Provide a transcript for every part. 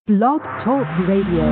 Blog Talk Radio.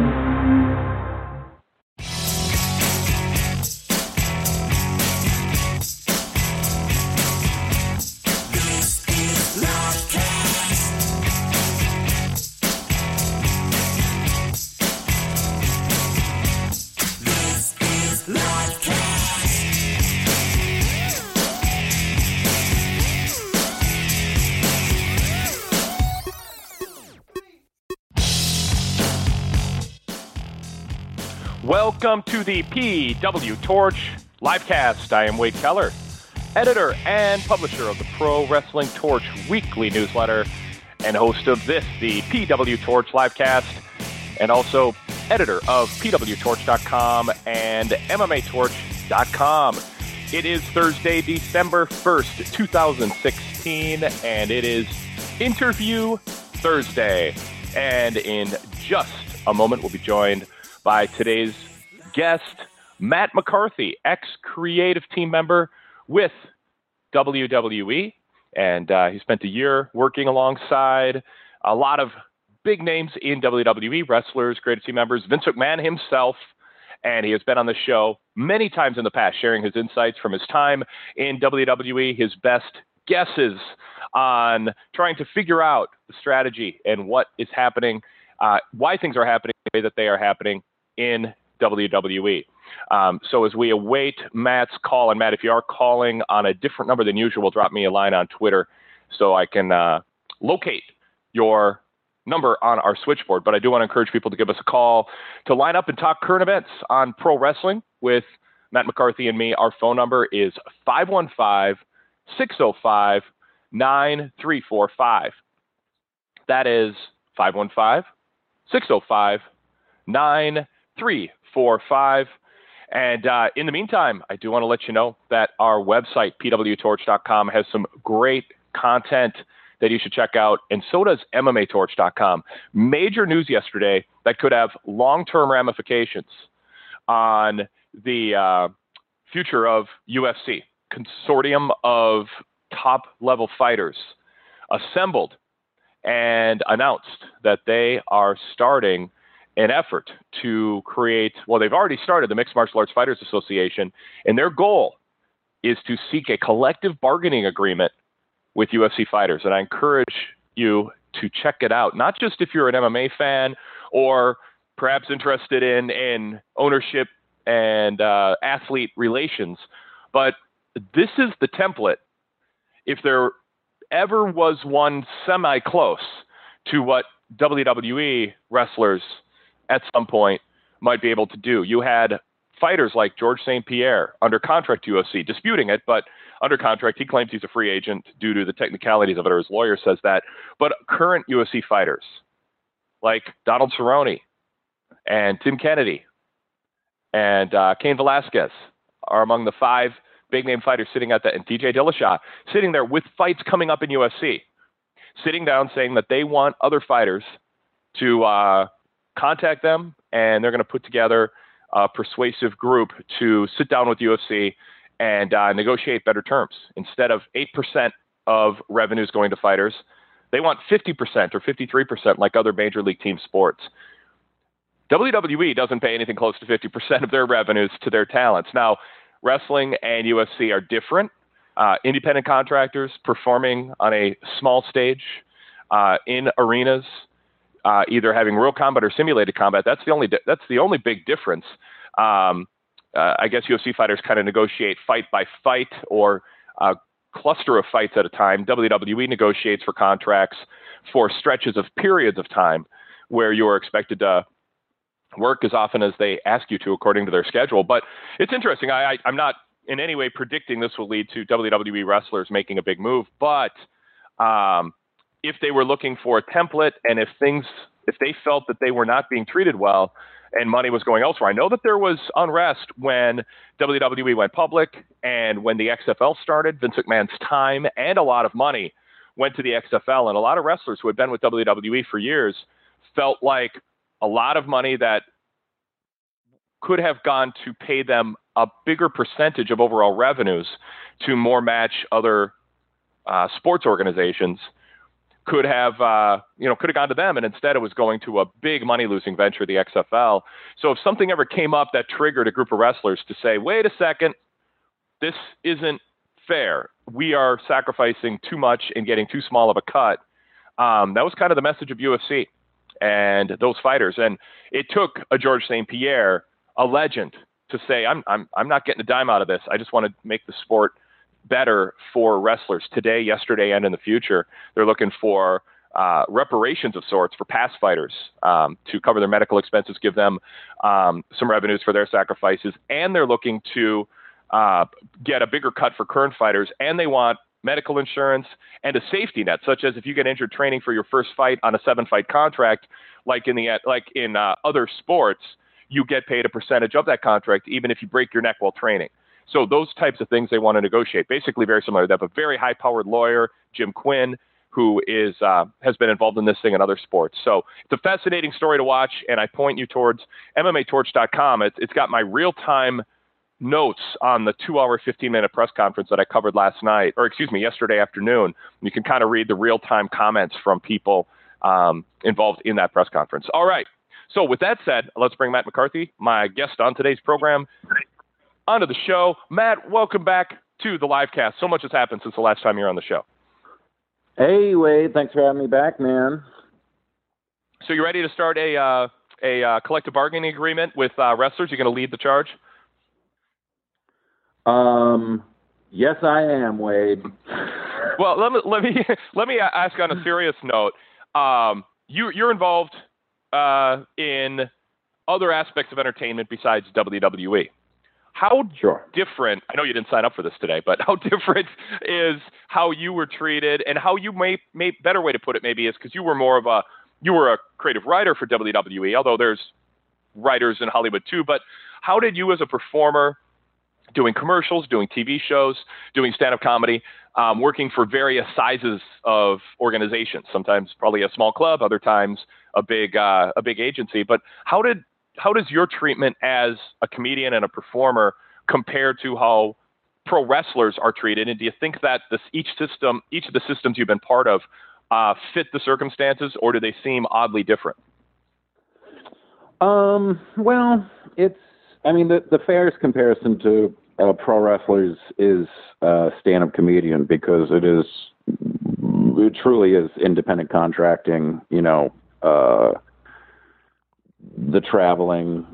Welcome to the PW Torch Livecast. I am Wade Keller, editor and publisher of the Pro Wrestling Torch weekly newsletter and host of this, the PW Torch Livecast, and also editor of PWTorch.com and MMATorch.com. It is Thursday, December 1st, 2016, and it is Interview Thursday. And in just a moment, we'll be joined by today's guest, Matt McCarthy, ex-creative team member with WWE. And he spent a year working alongside a lot of big names in WWE, wrestlers, creative team members, Vince McMahon himself. And he has been on the show many times in the past, sharing his insights from his time in WWE, his best guesses on trying to figure out the strategy and what is happening, why things are happening the way that they are happening in WWE. So as we await Matt's call, and Matt, if you are calling on a different number than usual, drop me a line on Twitter so I can locate your number on our switchboard. But I do want to encourage people to give us a call to line up and talk current events on pro wrestling with Matt McCarthy and me. Our phone number is 515-605-9345. That is 515-605-9345. And in the meantime, I do want to let you know that our website, pwtorch.com, has some great content that you should check out, and so does MMATorch.com. Major news yesterday that could have long-term ramifications on the future of UFC. Consortium of top-level fighters assembled and announced that they are starting an effort to create, well, they've already started the Mixed Martial Arts Fighters Association, and their goal is to seek a collective bargaining agreement with UFC fighters. And I encourage you to check it out, not just if you're an MMA fan or perhaps interested in ownership and athlete relations, but this is the template. If there ever was one semi-close to what WWE wrestlers at some point might be able to do. You had fighters like George St. Pierre under contract to UFC, disputing it, but under contract. He claims he's a free agent due to the technicalities of it, or his lawyer says that. But current UFC fighters like Donald Cerrone and Tim Kennedy and Cain Velasquez are among the five big-name fighters sitting at that, and TJ Dillashaw sitting there with fights coming up in UFC, sitting down saying that they want other fighters to contact them, and they're going to put together a persuasive group to sit down with UFC and negotiate better terms. Instead of 8% of revenues going to fighters, they want 50% or 53% like other major league team sports. WWE doesn't pay anything close to 50% of their revenues to their talents. Now, wrestling and UFC are different. Independent contractors performing on a small stage in arenas, either having real combat or simulated combat. That's the only big difference. I guess UFC fighters kind of negotiate fight by fight or a cluster of fights at a time. WWE negotiates for contracts for stretches of periods of time where you're expected to work as often as they ask you to according to their schedule. But it's interesting. I'm not in any way predicting this will lead to WWE wrestlers making a big move, but if they were looking for a template, and if they felt that they were not being treated well and money was going elsewhere. I know that there was unrest when WWE went public and when the XFL started. Vince McMahon's time and a lot of money went to the XFL, and a lot of wrestlers who had been with WWE for years felt like a lot of money that could have gone to pay them a bigger percentage of overall revenues to more match other sports organizations could have gone to them, and instead it was going to a big money-losing venture, the XFL. So if something ever came up that triggered a group of wrestlers to say, wait a second, this isn't fair, we are sacrificing too much and getting too small of a cut, that was kind of the message of UFC and those fighters. And it took a Georges St-Pierre, a legend, to say, I'm not getting a dime out of this. I just want to make the sport better for wrestlers today, yesterday, and in the future. They're looking for reparations of sorts for past fighters, to cover their medical expenses, give them some revenues for their sacrifices, and they're looking to get a bigger cut for current fighters, and they want medical insurance and a safety net, such as if you get injured training for your first fight on a 7-fight contract, like in other sports, you get paid a percentage of that contract, even if you break your neck while training. So those types of things they want to negotiate. Basically very similar. They have a very high-powered lawyer, Jim Quinn, who has been involved in this thing in other sports. So it's a fascinating story to watch, and I point you towards MMAtorch.com. It's got my real-time notes on the 2-hour, 15-minute press conference that I covered yesterday afternoon. You can kind of read the real-time comments from people involved in that press conference. All right. So with that said, let's bring Matt McCarthy, my guest on today's program, onto the show. Matt, welcome back to the live cast. So much has happened since the last time you were on the show. Hey, Wade. Thanks for having me back, man. So you ready to start a collective bargaining agreement with wrestlers? You're going to lead the charge? Yes, I am, Wade. Well, let me ask on a serious note. You're involved in other aspects of entertainment besides WWE. How different, I know you didn't sign up for this today, but how different is how you were treated, and how you may better way to put it maybe is because you were a creative writer for WWE, although there's writers in Hollywood too, but how did you as a performer, doing commercials, doing TV shows, doing stand-up comedy, working for various sizes of organizations, sometimes probably a small club, other times a big agency, but how does your treatment as a comedian and a performer compare to how pro wrestlers are treated? And do you think that each of the systems you've been part of fit the circumstances, or do they seem oddly different? Well, the fairest comparison to pro wrestlers is stand-up comedian, because it truly is independent contracting, the traveling,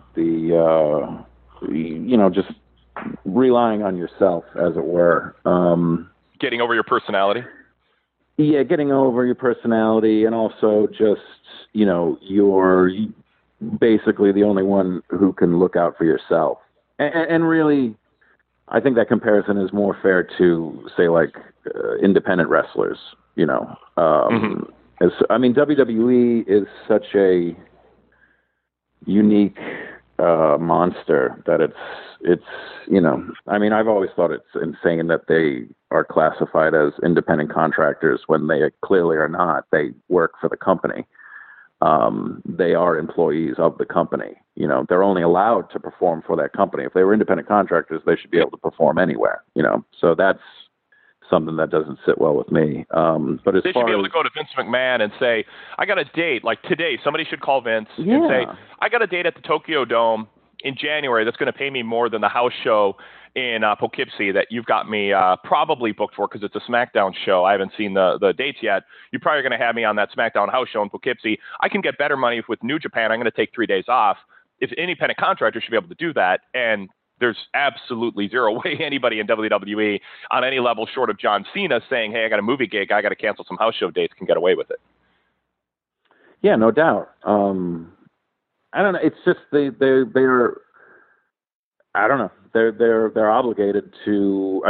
just relying on yourself, as it were. Getting over your personality? Yeah, getting over your personality, and also just, you're basically the only one who can look out for yourself. And really, I think that comparison is more fair to, say, like independent wrestlers, Mm-hmm. WWE is such a unique monster that it's I've always thought it's insane that they are classified as independent contractors when they clearly are not. They work for the company. They are employees of the company. They're only allowed to perform for that company. If they were independent contractors, they should be able to perform anywhere. So that's something that doesn't sit well with me. But as they should be able to go to Vince McMahon and say, I got a date. Like today, somebody should call Vince and say, I got a date at the Tokyo Dome in January that's going to pay me more than the house show in Poughkeepsie that you've got me probably booked for, because it's a SmackDown show. I haven't seen the dates yet. You're probably going to have me on that SmackDown house show in Poughkeepsie. I can get better money with New Japan. I'm going to take 3 days off. If independent contractor should be able to do that, and there's absolutely zero way anybody in WWE on any level short of John Cena saying, hey, I got a movie gig, I got to cancel some house show dates, can get away with it. Yeah, no doubt. I don't know. It's just they're I don't know. They're obligated to.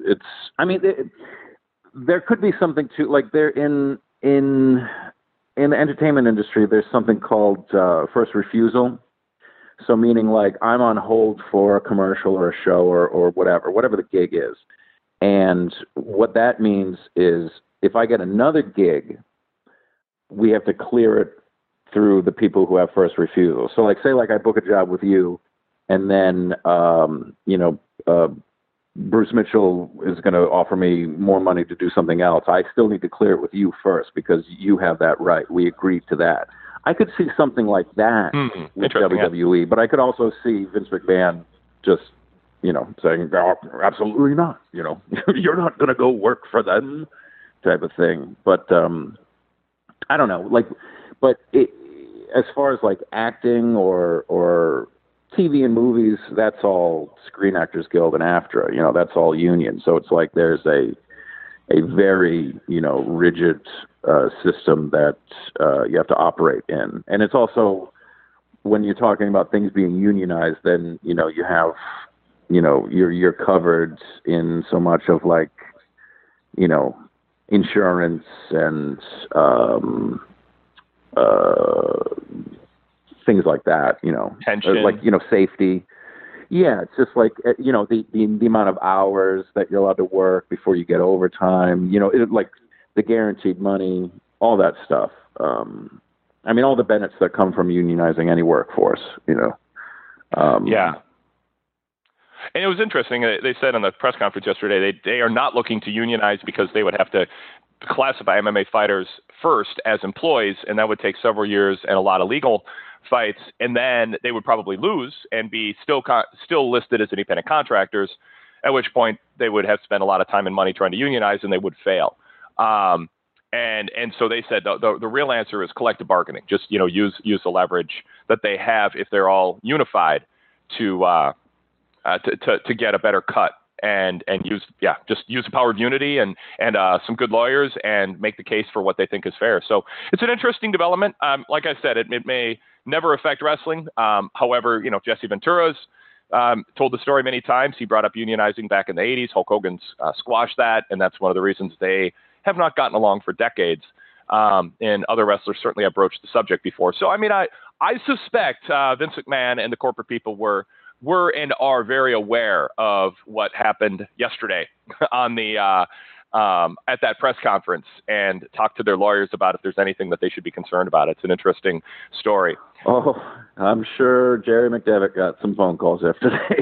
There could be something to, like, they're in the entertainment industry. There's something called first refusal. So meaning, like, I'm on hold for a commercial or a show or whatever the gig is. And what that means is if I get another gig, we have to clear it through the people who have first refusal. So, like, say, like, I book a job with you, and then, Bruce Mitchell is going to offer me more money to do something else, I still need to clear it with you first because you have that right. We agreed to that. I could see something like that with WWE, but I could also see Vince McMahon just, saying, "No, absolutely not. You're not going to go work for them," type of thing. But I don't know. But as far as like acting or TV and movies, that's all Screen Actors Guild and AFTRA. That's all union. So it's like there's a very rigid system that you have to operate in, and it's also when you're talking about things being unionized, then you have you're covered in so much of like insurance and things like that, pension, like safety. Yeah, it's just like the amount of hours that you're allowed to work before you get overtime. Like the guaranteed money, all that stuff. I mean, all the benefits that come from unionizing any workforce. Yeah. And it was interesting. They said in the press conference yesterday they are not looking to unionize because they would have to classify MMA fighters first as employees, and that would take several years and a lot of legal fights, and then they would probably lose and be still listed as independent contractors, at which point they would have spent a lot of time and money trying to unionize, and they would fail. And so they said the real answer is collective bargaining. Just use the leverage that they have if they're all unified to get a better cut. And use the power of unity and some good lawyers and make the case for what they think is fair. So it's an interesting development. Like I said, it may never affect wrestling. However, Jesse Ventura's told the story many times. He brought up unionizing back in the 80s. Hulk Hogan's squashed that, and that's one of the reasons they have not gotten along for decades. And other wrestlers certainly have broached the subject before. So, I mean, I suspect Vince McMahon and the corporate people were and are very aware of what happened yesterday on the at that press conference and talked to their lawyers about if there's anything that they should be concerned about. It's an interesting story. Oh, I'm sure Jerry McDevitt got some phone calls yesterday.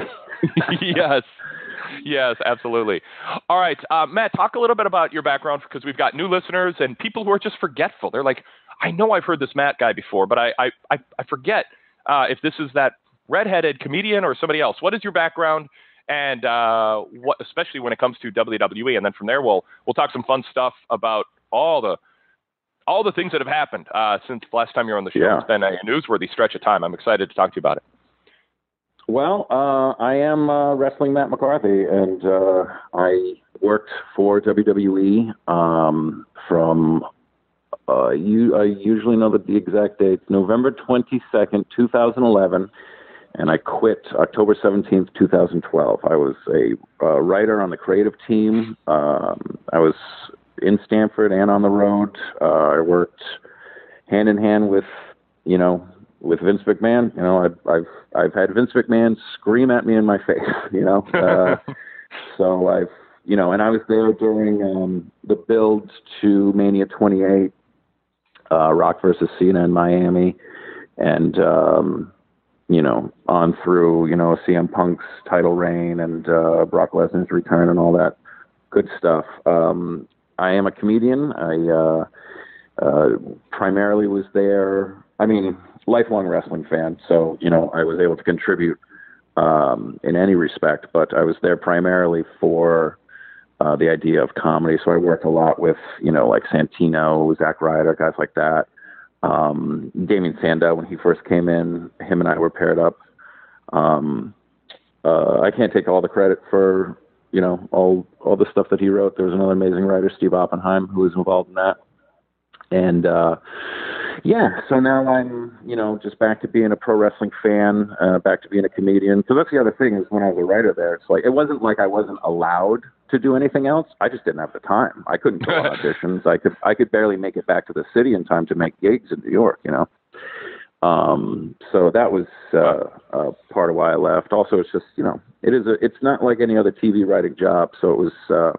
Yes, absolutely. All right, Matt, talk a little bit about your background because we've got new listeners and people who are just forgetful. They're like, I know I've heard this Matt guy before, but I forget if this is that redheaded comedian or somebody else. What is your background, and what, especially when it comes to WWE? And then from there, we'll talk some fun stuff about all the things that have happened since the last time you were on the show. Yeah. It's been a newsworthy stretch of time. I'm excited to talk to you about it. Well, I am Wrestling Matt McCarthy, and I worked for WWE from I usually know the exact date, November 22nd, 2011. And I quit October 17th, 2012. I was a writer on the creative team. I was in Stamford and on the road. I worked hand in hand with Vince McMahon. I've had Vince McMahon scream at me in my face. So I've and I was there during the build to Mania 28, Rock versus Cena in Miami, and on through, CM Punk's title reign and Brock Lesnar's return and all that good stuff. I am a comedian. I primarily was there, lifelong wrestling fan, so, I was able to contribute in any respect, but I was there primarily for the idea of comedy. So I worked a lot with, like Santino, Zack Ryder, guys like that. Damien Sandow, when he first came in, him and I were paired up. I can't take all the credit for, all the stuff that he wrote. There was another amazing writer, Steve Oppenheim, who was involved in that. And, so now I'm, just back to being a pro wrestling fan, back to being a comedian. So that's the other thing is when I was a writer there, it's like, it wasn't like I wasn't allowed to do anything else. I just didn't have the time. I couldn't go on auditions. I could barely make it back to the city in time to make gigs in New York, So that was part of why I left. Also, it's just, it's not like any other TV writing job. So it was,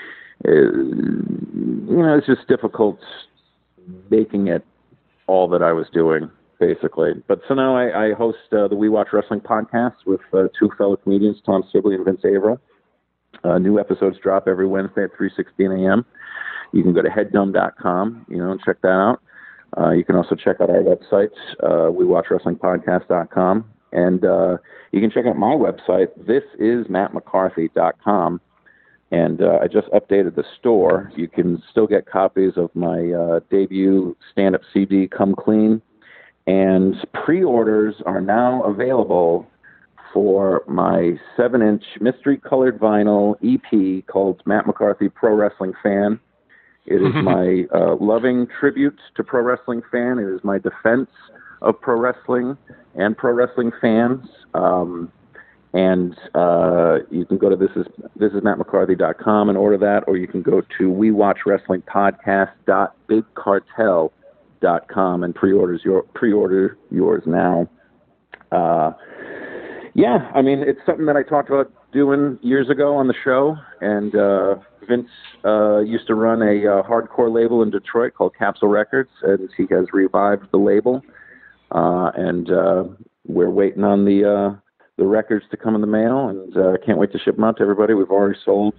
it's just difficult making it all that I was doing, basically. But so now I host the We Watch Wrestling podcast with two fellow comedians, Tom Sibley and Vince Averill. New episodes drop every Wednesday at 3:16 a.m. You can go to headdome.com, and check that out. You can also check out our website, WeWatchWrestlingPodcast.com. And you can check out my website, thisismattmccarthy.com. And I just updated the store. You can still get copies of my debut stand-up CD, Come Clean. And pre-orders are now available for my 7-inch mystery-colored vinyl EP called Matt McCarthy Pro Wrestling Fan. It is my loving tribute to pro wrestling fan. It is my defense of pro wrestling and pro wrestling fans. And you can go to thisismattmccarthy.com and order that, or you can go to wewatchwrestlingpodcast.bigcartel.com and pre-order yours now. Yeah, I mean, it's something that I talked about doing years ago on the show, and Vince used to run a hardcore label in Detroit called Capsule Records, and he has revived the label, and we're waiting on the records to come in the mail, and can't wait to ship them out to everybody. We've already sold,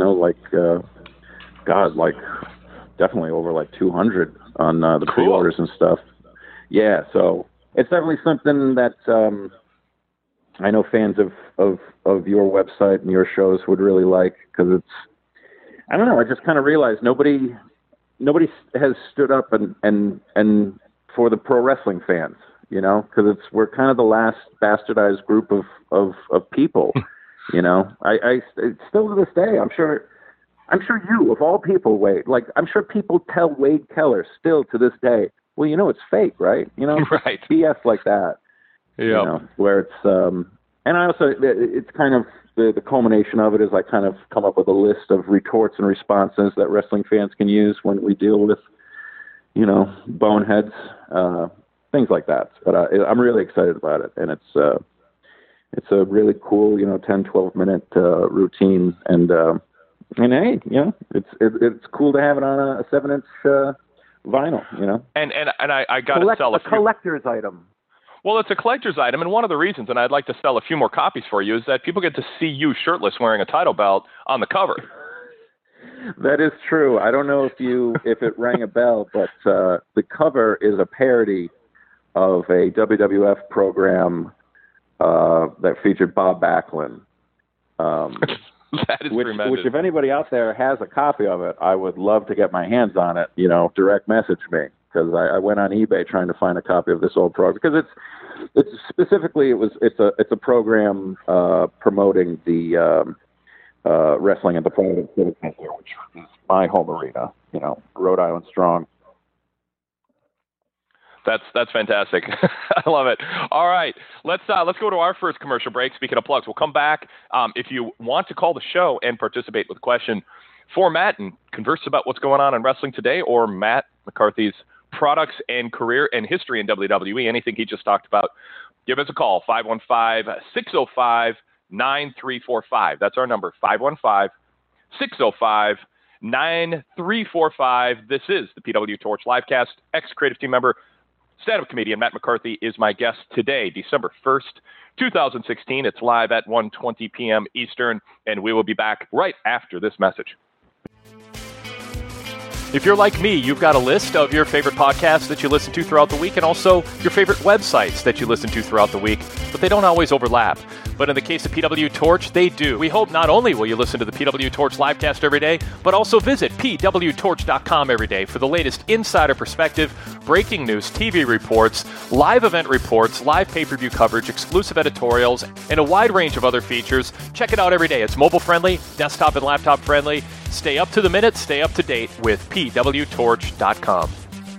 definitely over 200 on the Cool. pre-orders and stuff. Yeah, so it's definitely something that I know fans of your website and your shows would really like, because it's, I don't know, I just kind of realized nobody has stood up and for the pro wrestling fans, because we're kind of the last bastardized group of people, I still to this day, I'm sure you, of all people, Wade, I'm sure people tell Wade Keller still to this day, well, it's fake, right? Right. BS like that. Yeah. Where it's, and I also, it's kind of the culmination of it is I kind of come up with a list of retorts and responses that wrestling fans can use when we deal with, boneheads, things like that. But I'm really excited about it, and it's a really cool, 10, 12-minute routine, and hey, it's cool to have it on a 7-inch vinyl, And I got to sell a collector's item. Well, it's a collector's item, and one of the reasons, and I'd like to sell a few more copies for you, is that people get to see you shirtless wearing a title belt on the cover. That is true. I don't know if it rang a bell, but the cover is a parody of a WWF program that featured Bob Backlund. That is tremendous. Which, if anybody out there has a copy of it, I would love to get my hands on it. Direct message me, because I went on eBay trying to find a copy of this old program, because it's specifically it's a program promoting the wrestling at the Providence Civic Center, which is my home arena. Rhode Island strong. That's fantastic. I love it. All right, let's go to our first commercial break. Speaking of plugs, we'll come back. If you want to call the show and participate with a question for Matt and converse about what's going on in wrestling today, or Matt McCarthy's products and career and history in WWE, anything he just talked about, give us a call, 515-605-9345. That's our number, 515-605-9345. This is the PW Torch Livecast. Ex-creative team member, stand-up comedian Matt McCarthy is my guest today, December 1st, 2016. It's live at 1:20 p.m. Eastern, and we will be back right after this message. If you're like me, you've got a list of your favorite podcasts that you listen to throughout the week, and also your favorite websites that you listen to throughout the week, but they don't always overlap. But in the case of PW Torch, they do. We hope not only will you listen to the PW Torch Livecast every day, but also visit pwtorch.com every day for the latest insider perspective, breaking news, TV reports, live event reports, live pay-per-view coverage, exclusive editorials, and a wide range of other features. Check it out every day. It's mobile-friendly, desktop and laptop-friendly. Stay up to the minute, stay up to date with pwtorch.com.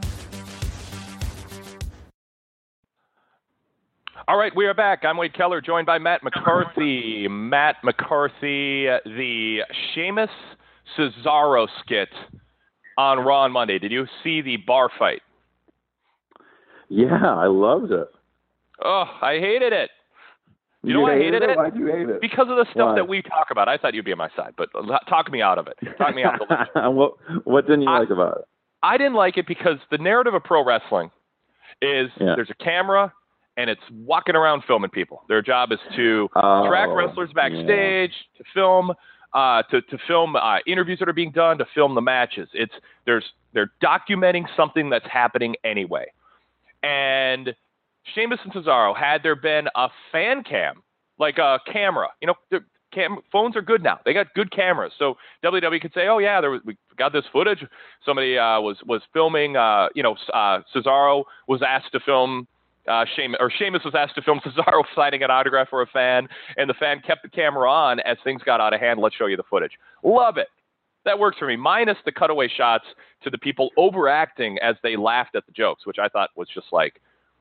All right, we are back. I'm Wade Keller, joined by Matt McCarthy. Matt McCarthy, the Sheamus Cesaro skit on Raw on Monday. Did you see the bar fight? Yeah, I loved it. Oh, I hated it. You know why I hated it? Why'd you hate it? Because of the stuff that we talk about. I thought you'd be on my side, but talk me out of it. Talk me out of it. What didn't you like about it? I didn't like it because the narrative of pro wrestling is there's a camera and it's walking around filming people. Their job is to track wrestlers backstage, to film to film interviews that are being done, to film the matches. They're documenting something that's happening anyway. And Sheamus and Cesaro, had there been a fan cam, like a camera, phones are good now. They got good cameras. So WWE could say, oh, yeah, we got this footage. Somebody was filming, Cesaro was asked to film Sheamus was asked to film Cesaro signing an autograph for a fan, and the fan kept the camera on as things got out of hand. Let's show you the footage. Love it. That works for me, minus the cutaway shots to the people overacting as they laughed at the jokes, which I thought was just like,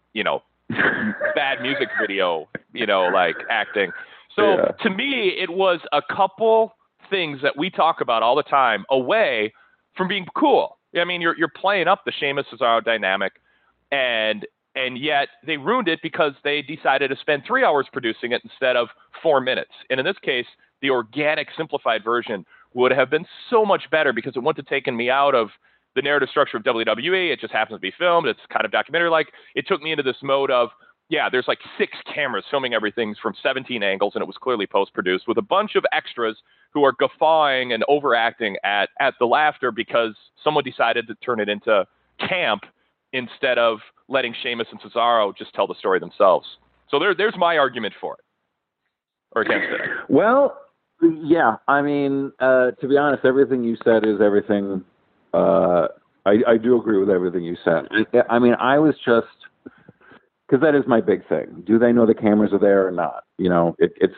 bad music video, like acting. So to me, it was a couple things that we talk about all the time away from being cool. I mean, you're playing up the Sheamus Cesaro dynamic, and yet they ruined it because they decided to spend 3 hours producing it instead of 4 minutes. And in this case, the organic, simplified version would have been so much better because it wouldn't have taken me out of the narrative structure of WWE. It just happens to be filmed. It's kind of documentary-like. It took me into this mode of, there's like 6 cameras filming everything from 17 angles, and it was clearly post-produced with a bunch of extras who are guffawing and overacting at the laughter because someone decided to turn it into camp instead of letting Sheamus and Cesaro just tell the story themselves. So there's my argument for it, or against it. Well, yeah. I mean, to be honest, everything you said is everything. I do agree with everything you said. I mean, I was just, because that is my big thing. Do they know the cameras are there or not? It's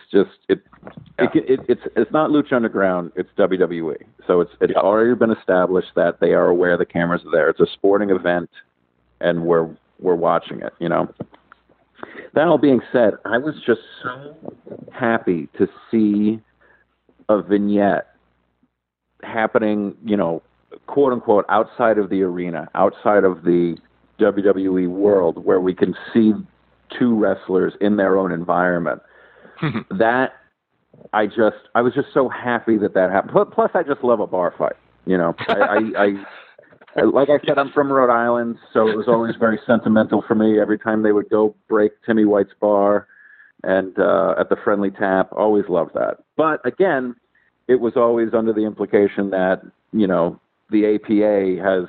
not Lucha Underground. It's WWE. So it's already been established that they are aware the cameras are there. It's a sporting event, and we're watching it. That all being said, I was just so happy to see a vignette happening, quote unquote, outside of the arena, outside of the WWE world, where we can see 2 wrestlers in their own environment. That I was just so happy that happened. Plus, I just love a bar fight. I like I said, I'm from Rhode Island, so it was always very sentimental for me. Every time they would go break Timmy White's bar, and at the Friendly Tap, always loved that. But again, it was always under the implication that the APA has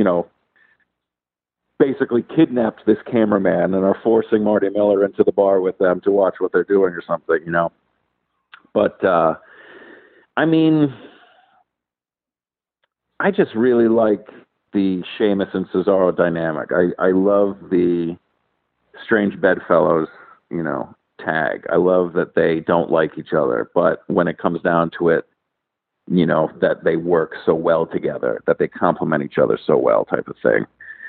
basically kidnapped this cameraman and are forcing Marty Miller into the bar with them to watch what they're doing or something, But, I mean, I just really like the Sheamus and Cesaro dynamic. I love the Strange Bedfellows, tag. I love that they don't like each other, but when it comes down to it, that they work so well together, that they complement each other so well, type of thing.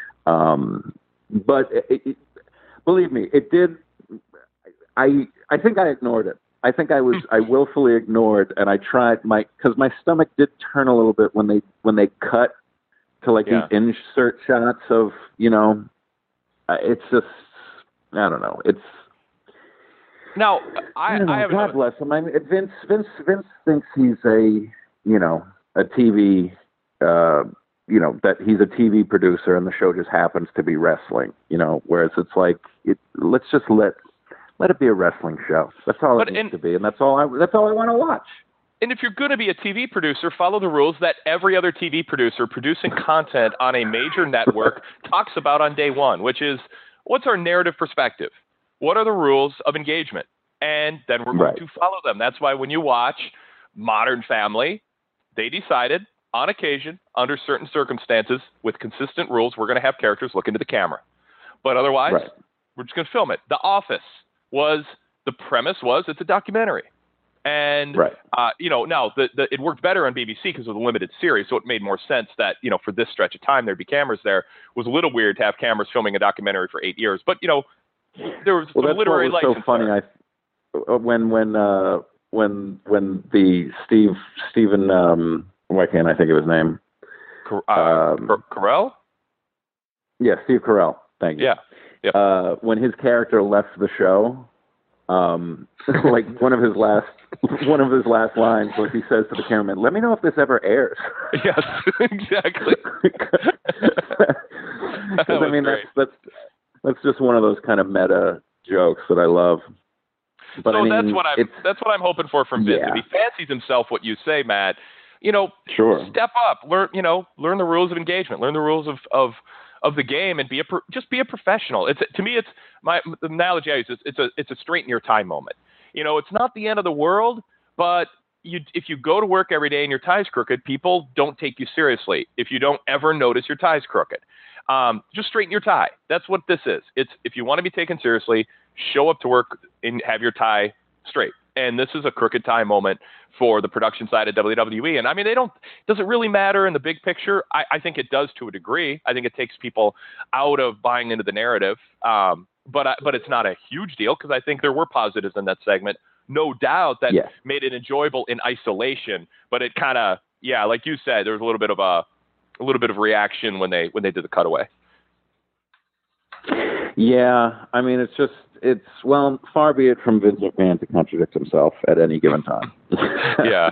But believe me, it did. I think I ignored it. I think I willfully ignored, and I tried because my stomach did turn a little bit when they cut to like these insert shots of, it's just, I don't know. It's, now I have God bless him. I mean, Vince thinks he's a TV, that he's a TV producer and the show just happens to be wrestling, whereas it's like, let's just let it be a wrestling show. That's all it needs to be. And that's all I want to watch. And if you're going to be a TV producer, follow the rules that every other TV producer producing content on a major network talks about on day one, which is, what's our narrative perspective? What are the rules of engagement? And then we're going to follow them. That's why when you watch Modern Family, they decided on occasion, under certain circumstances, with consistent rules, we're going to have characters look into the camera. But otherwise, we're just going to film it. The Office the premise was it's a documentary. And, now it worked better on BBC because it was a limited series, so it made more sense that, for this stretch of time, there'd be cameras there. It was a little weird to have cameras filming a documentary for 8 years. But, there was some literary license. Well, that's so funny. When the Stephen, why can't I think of his name? Carell? Yeah, Steve Carell. Thank you. Yeah. Yep. When his character left the show, like one of his last lines was he says to the cameraman, "Let me know if this ever airs." Yes, exactly. I mean, that's just one of those kind of meta jokes that I love. But so I mean, that's what I'm hoping for from Vince. Yeah. If he fancies himself what you say, Matt, Sure. step up, learn the rules of engagement, learn the rules of the game, and just be a professional. To me, it's the analogy I use is it's a straighten your tie moment. It's not the end of the world, but if you go to work every day and your tie's crooked, people don't take you seriously. If you don't ever notice your tie's crooked, just straighten your tie. That's what this is. It's if you want to be taken seriously, show up to work and have your tie straight. And this is a crooked tie moment for the production side of WWE. And I mean, does it really matter in the big picture? I think it does to a degree. I think it takes people out of buying into the narrative. But it's not a huge deal because I think there were positives in that segment. No doubt that made it enjoyable in isolation, but it kind of, like you said, there was a little bit of reaction when they did the cutaway. Yeah, I mean, well, far be it from Vince McMahon to contradict himself at any given time. Yeah.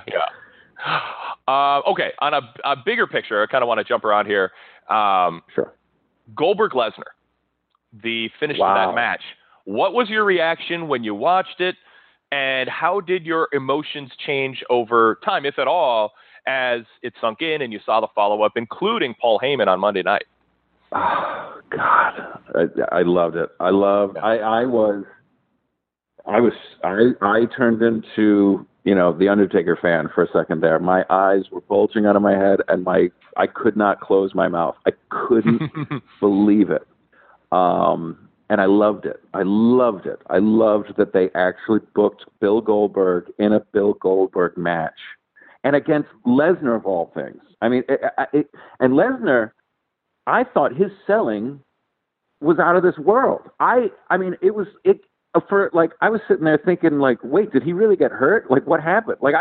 Okay, on a bigger picture, I kind of want to jump around here. Sure. Goldberg-Lesnar, the finish of that match. What was your reaction when you watched it, and how did your emotions change over time, if at all, as it sunk in and you saw the follow-up, including Paul Heyman on Monday night? Oh God, I loved it. I turned into the Undertaker fan for a second there. My eyes were bulging out of my head, and I could not close my mouth. I couldn't believe it. And I loved it. I loved that they actually booked Bill Goldberg in a Bill Goldberg match, and against Lesnar of all things. I mean, and Lesnar. I thought his selling was out of this world. I mean, I was sitting there thinking, like, wait, did he really get hurt? Like, what happened? Like,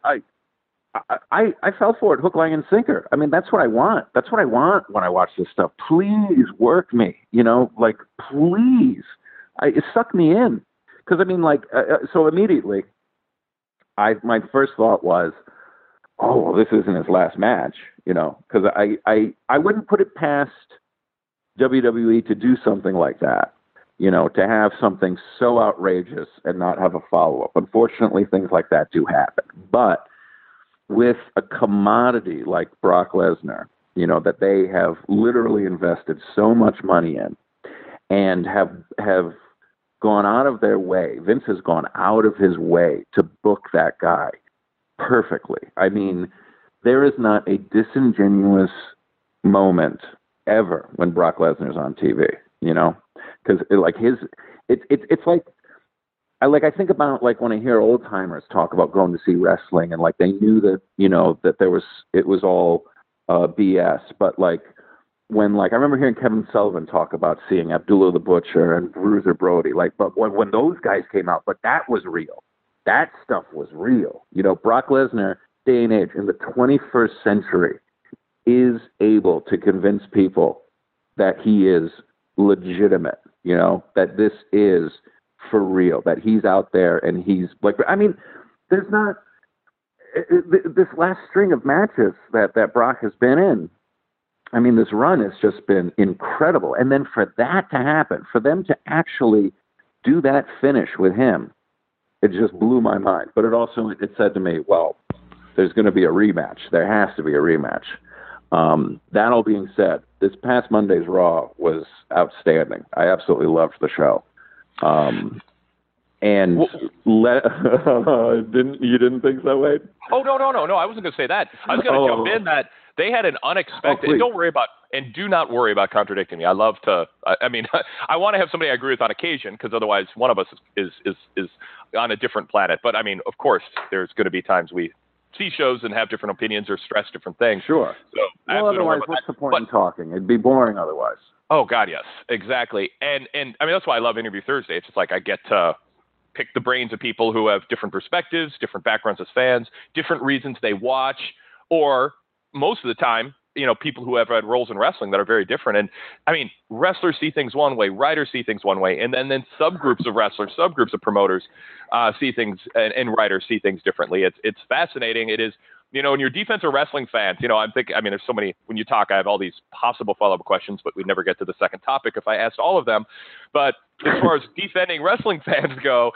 I fell for it, hook, line, and sinker. I mean, that's what I want. That's what I want when I watch this stuff. Please work me, like, please. It sucked me in. Because, I mean, so immediately, my first thought was, oh, well, this isn't his last match, because I wouldn't put it past WWE to do something like that, to have something so outrageous and not have a follow-up. Unfortunately, things like that do happen. But with a commodity like Brock Lesnar, that they have literally invested so much money in and have gone out of their way, Vince has gone out of his way to book that guy perfectly. I mean, there is not a disingenuous moment ever when Brock Lesnar's on TV, because it's like I think about when I hear old timers talk about going to see wrestling and they knew that that it was all BS, but when I remember hearing Kevin Sullivan talk about seeing Abdullah the Butcher and Bruiser Brody, but when those guys came out, but that was real. That stuff was real. Brock Lesnar, day and age, in the 21st century, is able to convince people that he is legitimate, that this is for real, that he's out there and he's there's not this last string of matches that Brock has been in. I mean, this run has just been incredible. And then for that to happen, for them to actually do that finish with him, it just blew my mind. But it said to me, well, there's going to be a rematch. There has to be a rematch. That all being said, this past Monday's Raw was outstanding. I absolutely loved the show. You didn't think so, Wade? Oh, no. I wasn't going to say that. I was going to jump in that they had an unexpected, and do not worry about contradicting me. I love to, I want to have somebody I agree with on occasion, because otherwise one of us is on a different planet. But I mean, of course, there's going to be times we see shows and have different opinions or stress different things. Sure. So, well, otherwise, what's the point in talking? It'd be boring otherwise. Oh, God, yes, exactly. And I mean, that's why I love Interview Thursday. It's just I get to pick the brains of people who have different perspectives, different backgrounds as fans, different reasons they watch, or most of the time, people who have had roles in wrestling that are very different. And I mean, wrestlers see things one way, writers see things one way, and then subgroups of wrestlers, subgroups of promoters see things, and writers see things differently. It's fascinating. It is And your defense or wrestling fans, I'm thinking, there's so many, when you talk, I have all these possible follow-up questions, but we'd never get to the second topic if I asked all of them. But as far as defending wrestling fans go,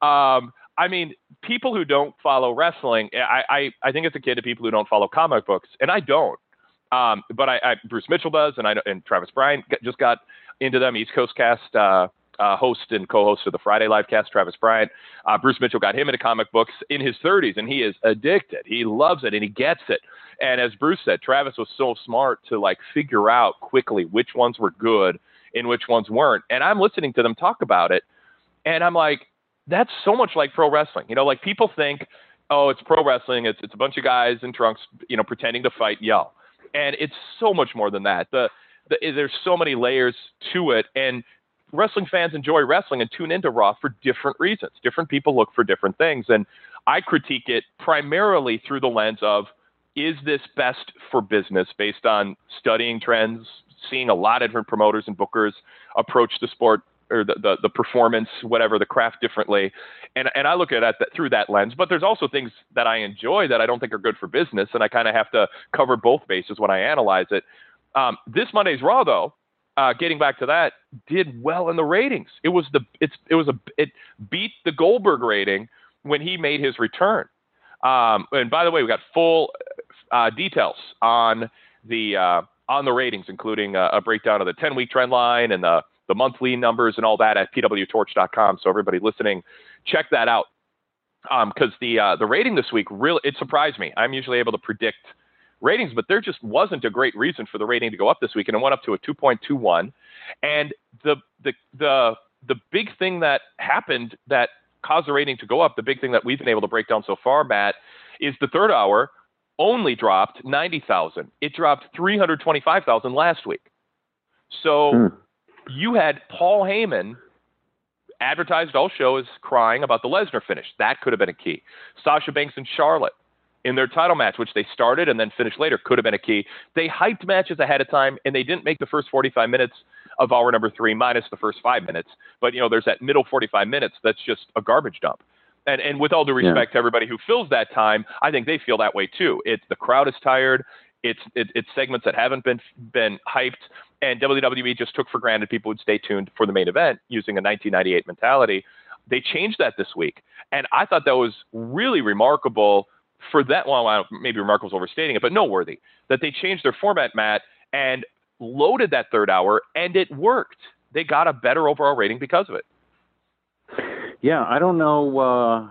people who don't follow wrestling, I think it's akin to people who don't follow comic books, and I don't. But Bruce Mitchell does, and Travis Bryant just got into them. East Coast Cast host and co-host of the Friday Live Cast, Travis Bryant. Bruce Mitchell got him into comic books in his 30s, and he is addicted. He loves it, and he gets it. And as Bruce said, Travis was so smart to figure out quickly which ones were good and which ones weren't. And I'm listening to them talk about it, and I'm like, that's so much like pro wrestling. People think, oh, it's pro wrestling. It's a bunch of guys in trunks, pretending to fight, yell. And it's so much more than that. There's so many layers to it, and wrestling fans enjoy wrestling and tune into Raw for different reasons. Different people look for different things, and I critique it primarily through the lens of, is this best for business based on studying trends, seeing a lot of different promoters and bookers approach the sport or the performance, whatever, the craft differently. And I look at it through that lens. But there's also things that I enjoy that I don't think are good for business, and I kind of have to cover both bases when I analyze it. This Monday's Raw, though, getting back to that, did well in the ratings. It beat the Goldberg rating when he made his return. And by the way, we got full details on the ratings, including a breakdown of the 10-week trend line and the monthly numbers and all that at pwtorch.com. So everybody listening, check that out. Because the rating this week, really, it surprised me. I'm usually able to predict ratings, but there just wasn't a great reason for the rating to go up this week, and it went up to a 2.21. And the big thing that happened that caused the rating to go up, the big thing that we've been able to break down so far, Matt, is the third hour only dropped 90,000. It dropped 325,000 last week. So you had Paul Heyman advertised all show as crying about the Lesnar finish. That could have been a key. Sasha Banks and Charlotte in their title match, which they started and then finished later, could have been a key. They hyped matches ahead of time, and they didn't make the first 45 minutes of hour number 3 minus the first 5 minutes. But, there's that middle 45 minutes that's just a garbage dump. And with all due respect to everybody who fills that time, I think they feel that way too. The crowd is tired. It's segments that haven't been hyped, and WWE just took for granted people would stay tuned for the main event using a 1998 mentality. They changed that this week, and I thought that was really remarkable for that. Well, maybe remarkable is overstating it, but noteworthy that they changed their format, Matt, and loaded that third hour, and it worked. They got a better overall rating because of it. Yeah, I don't know.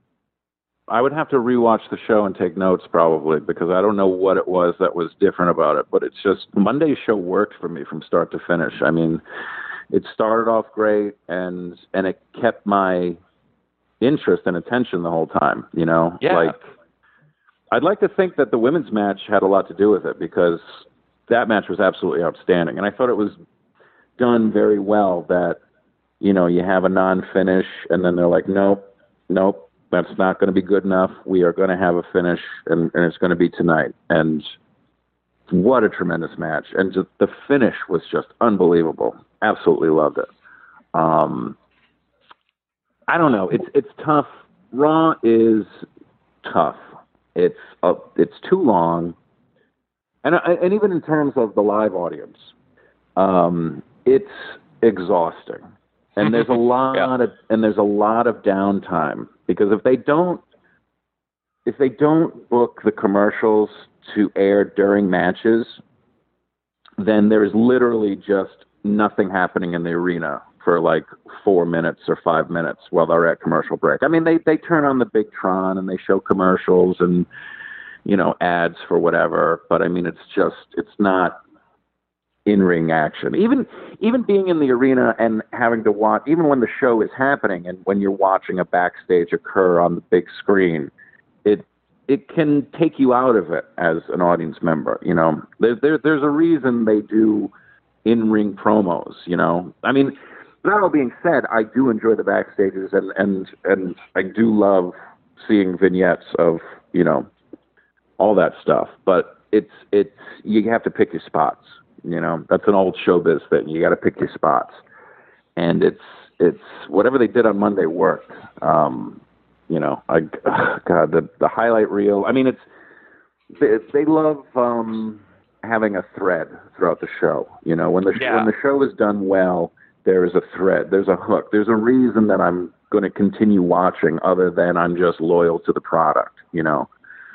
I would have to rewatch the show and take notes probably, because I don't know what it was that was different about it. But it's just Monday's show worked for me from start to finish. I mean, it started off great, and it kept my interest and attention the whole time. Yeah. I'd like to think that the women's match had a lot to do with it, because that match was absolutely outstanding, and I thought it was done very well. That you have a non-finish, and then they're like, nope, that's not going to be good enough. We are going to have a finish, and it's going to be tonight. And what a tremendous match. And just, the finish was just unbelievable. Absolutely loved it. I don't know. It's tough. Raw is tough. It's too long. And even in terms of the live audience, it's exhausting. And there's a lot of downtime, because if they don't book the commercials to air during matches, then there's literally just nothing happening in the arena for 4 minutes or 5 minutes while they're at commercial break. I mean, they turn on the big Tron and they show commercials and ads for whatever, but I mean, it's not in-ring action. Even being in the arena and having to watch, even when the show is happening and when you're watching a backstage occur on the big screen, it can take you out of it as an audience member. There's a reason they do in-ring promos. I mean, that all being said, I do enjoy the backstages and I do love seeing vignettes of all that stuff. But it's you have to pick your spots. That's an old showbiz thing. You got to pick your spots, and it's whatever they did on Monday worked. The highlight reel. I mean, they love having a thread throughout the show. You know, when the show is done well, there is a thread, there's a hook, there's a reason that I'm going to continue watching, other than I'm just loyal to the product. You know,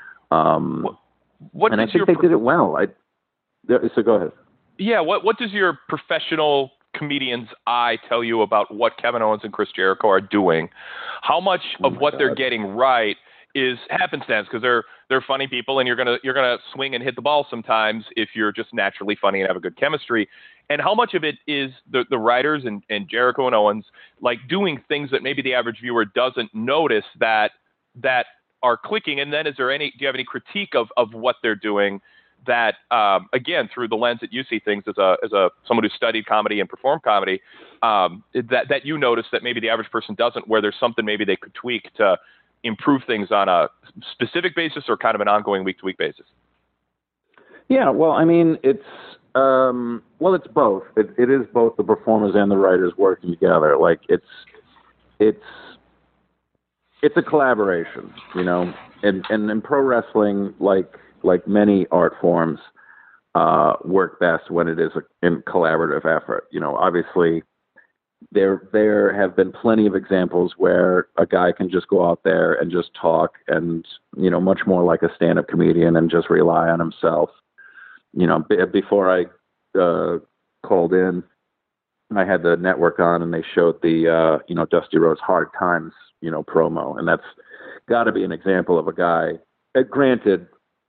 what and I think they did it well. So go ahead. Yeah, what does your professional comedian's eye tell you about what Kevin Owens and Chris Jericho are doing? How much of what they're getting right is happenstance, because they're funny people, and you're gonna swing and hit the ball sometimes if you're just naturally funny and have a good chemistry. And how much of it is the writers and Jericho and Owens like doing things that maybe the average viewer doesn't notice that are clicking? And then do you have any critique of what they're doing that, again, through the lens that you see things as someone who studied comedy and performed comedy, that you notice that maybe the average person doesn't, where there's something maybe they could tweak to improve things on a specific basis or kind of an ongoing week-to-week basis? Yeah, well, I mean, it's both. It is both the performers and the writers working together. Like it's a collaboration, you know, and in pro wrestling, like many art forms, work best when it is a collaborative effort. You know, obviously there have been plenty of examples where a guy can just go out there and just talk, and, you know, much more like a stand-up comedian, and just rely on himself. You know, before I called in, I had the network on, and they showed the Dusty Rhodes Hard Times, you know, promo, and that's got to be an example of a guy. Granted,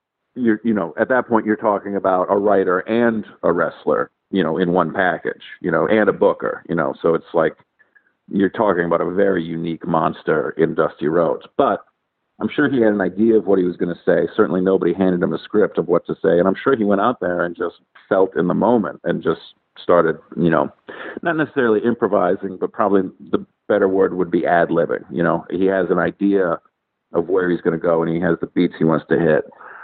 at that point you're talking about a writer and a wrestler, you know, in one package, you know, and a booker, you know, so it's like you're talking about a very unique monster in Dusty Rhodes. But I'm sure he had an idea of what he was going to say. Certainly nobody handed him a script of what to say, and I'm sure he went out there and just felt in the moment and just started, you know, not necessarily improvising, but probably the better word would be ad-libbing. You know, he has an idea of where he's going to go, and he has the beats he wants to hit.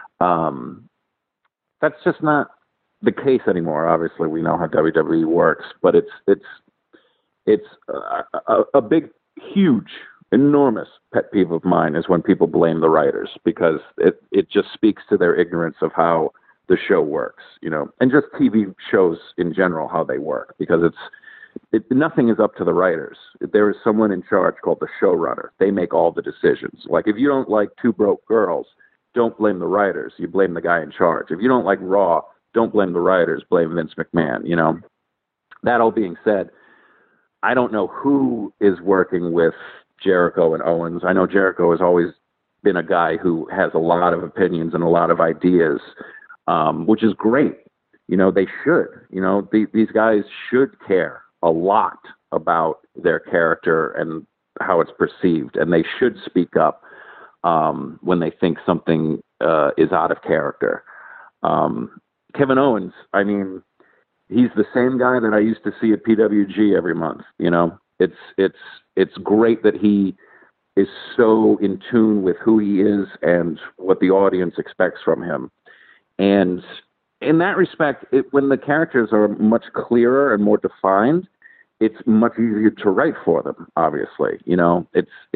That's just not the case anymore. Obviously, we know how WWE works, but it's a big, huge, enormous pet peeve of mine is when people blame the writers, because it just speaks to their ignorance of how the show works, you know, and just TV shows in general, how they work, because nothing is up to the writers. There is someone in charge called the showrunner. They make all the decisions. Like, if you don't like Two Broke Girls, don't blame the writers. You blame the guy in charge. If you don't like Raw, don't blame the writers. Blame Vince McMahon. You know, that all being said, I don't know who is working with Jericho and Owens. I know Jericho has always been a guy who has a lot of opinions and a lot of ideas, which is great. You know, they should. You know, these guys should care a lot about their character and how it's perceived, and they should speak up when they think something is out of character. Kevin Owens, I mean, he's the same guy that I used to see at PWG every month. You know, it's great that he is so in tune with who he is and what the audience expects from him. And in that respect, when the characters are much clearer and more defined, it's much easier to write for them. Obviously, you know,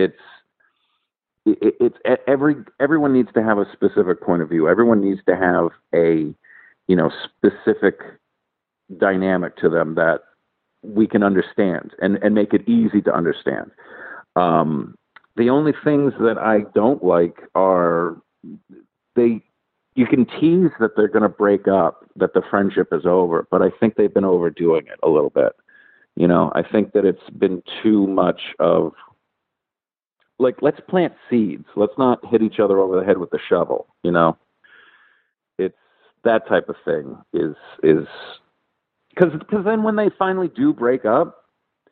everyone needs to have a specific point of view. Everyone needs to have a, you know, specific dynamic to them that we can understand and make it easy to understand. The only things that I don't like are you can tease that they're going to break up, that the friendship is over, but I think they've been overdoing it a little bit. You know, I think that it's been too much of, like, let's plant seeds. Let's not hit each other over the head with the shovel, you know? It's that type of thing is because then when they finally do break up,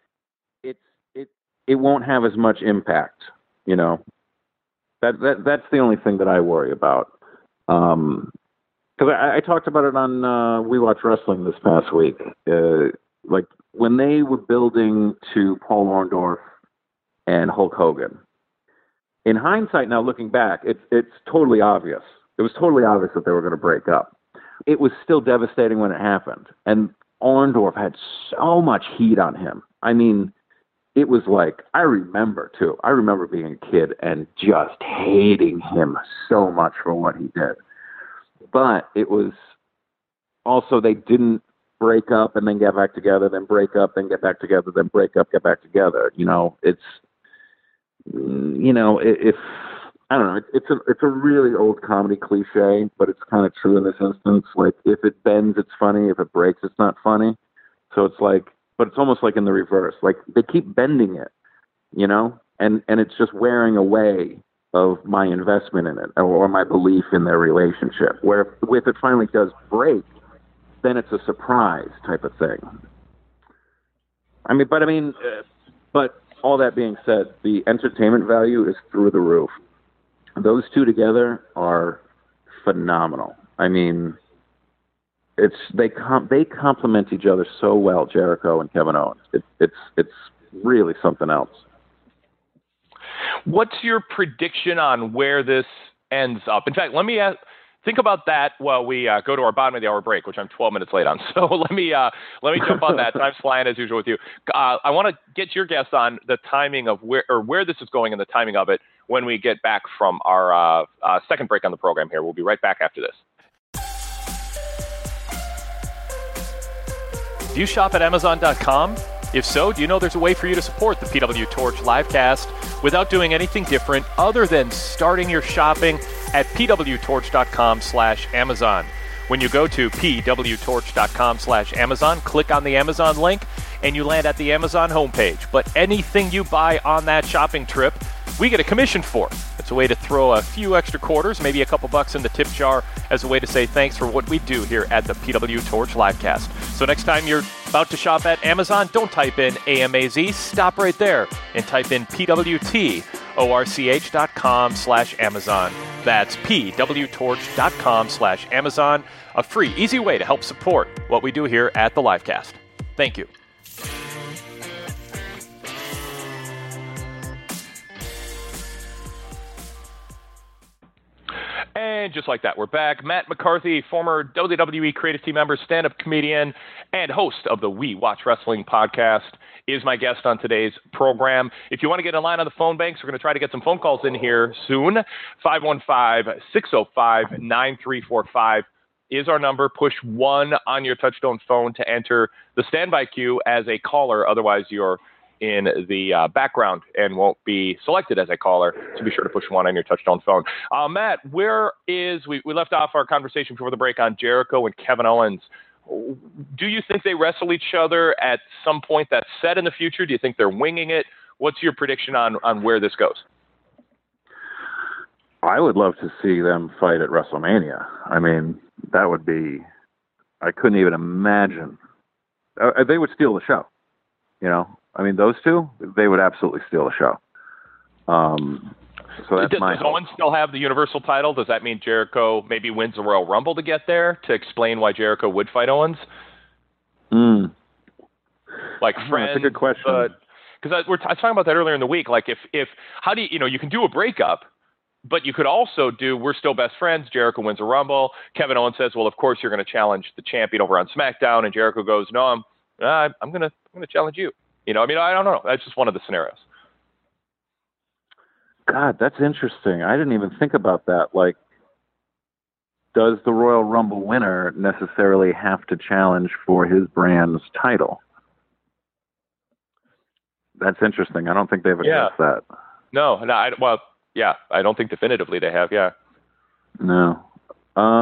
it won't have as much impact, you know? That's the only thing that I worry about. Because I talked about it on We Watch Wrestling this past week. Like, when they were building to Paul Orndorff and Hulk Hogan, in hindsight, now looking back, it's totally obvious. It was totally obvious that they were going to break up. It was still devastating when it happened. And Orndorff had so much heat on him. I mean, it was like, I remember being a kid and just hating him so much for what he did. but it was also they didn't break up and then get back together, then break up, then get back together, then break up, get back together. It's if I don't know, it's a really old comedy cliche, but it's kind of true in this instance. Like if it bends, it's funny. If it breaks, it's not funny. So it's like, but it's almost like in the reverse. Like they keep bending it, and it's just wearing away of my investment in it or my belief in their relationship. Where if it finally does break, then it's a surprise type of thing. But all that being said, the entertainment value is through the roof. Those two together are phenomenal. I mean, they complement each other so well, Jericho and Kevin Owens. It's really something else. What's your prediction on where this ends up? In fact, let me think about that while we go to our bottom of the hour break, which I'm 12 minutes late on. So let me jump on that. Time's flying as usual with you. I want to get your guess on the timing of where this is going and the timing of it when we get back from our second break on the program here. We'll be right back after this. Do you shop at Amazon.com? If so, do you know there's a way for you to support the PW Torch livecast without doing anything different other than starting your shopping at pwtorch.com/Amazon. When you go to pwtorch.com/Amazon, click on the Amazon link, and you land at the Amazon homepage. But anything you buy on that shopping trip, we get a commission for. It's a way to throw a few extra quarters, maybe a couple bucks in the tip jar as a way to say thanks for what we do here at the PW Torch livecast. So next time you're about to shop at Amazon, don't type in AMAZ, stop right there and type in pwtorch.com/Amazon. That's pwtorch.com/Amazon, a free, easy way to help support what we do here at the livecast. Thank you. And just like that, we're back. Matt McCarthy, former WWE creative team member, stand-up comedian, and host of the We Watch Wrestling podcast, is my guest on today's program. If you want to get in line on the phone banks, we're going to try to get some phone calls in here soon. 515-605-9345 is our number. Push 1 on your touchtone phone to enter the standby queue as a caller. Otherwise, you're in the background and won't be selected as a caller, so be sure to push 1 on your touchtone phone. Matt, we left off our conversation before the break on Jericho and Kevin Owens. Do you think they wrestle each other at some point that's set in the future? Do you think they're winging it? What's your prediction on where this goes? I would love to see them fight at WrestleMania. I mean, that would be, I couldn't even imagine. They would steal the show, I mean, those two, they would absolutely steal the show. So that's my hope. Does Owens still have the Universal title? Does that mean Jericho maybe wins the Royal Rumble to get there, to explain why Jericho would fight Owens? Like friends. That's a good question. Because I was talking about that earlier in the week. Like if how do you can do a breakup, but you could also do we're still best friends. Jericho wins a Rumble. Kevin Owens says, well, of course you're going to challenge the champion over on SmackDown, and Jericho goes, no, I'm going to challenge you. I don't know. That's just one of the scenarios. God, that's interesting. I didn't even think about that. Like, does the Royal Rumble winner necessarily have to challenge for his brand's title? That's interesting. I don't think they've addressed that. No. I don't think definitively they have. Yeah. No. I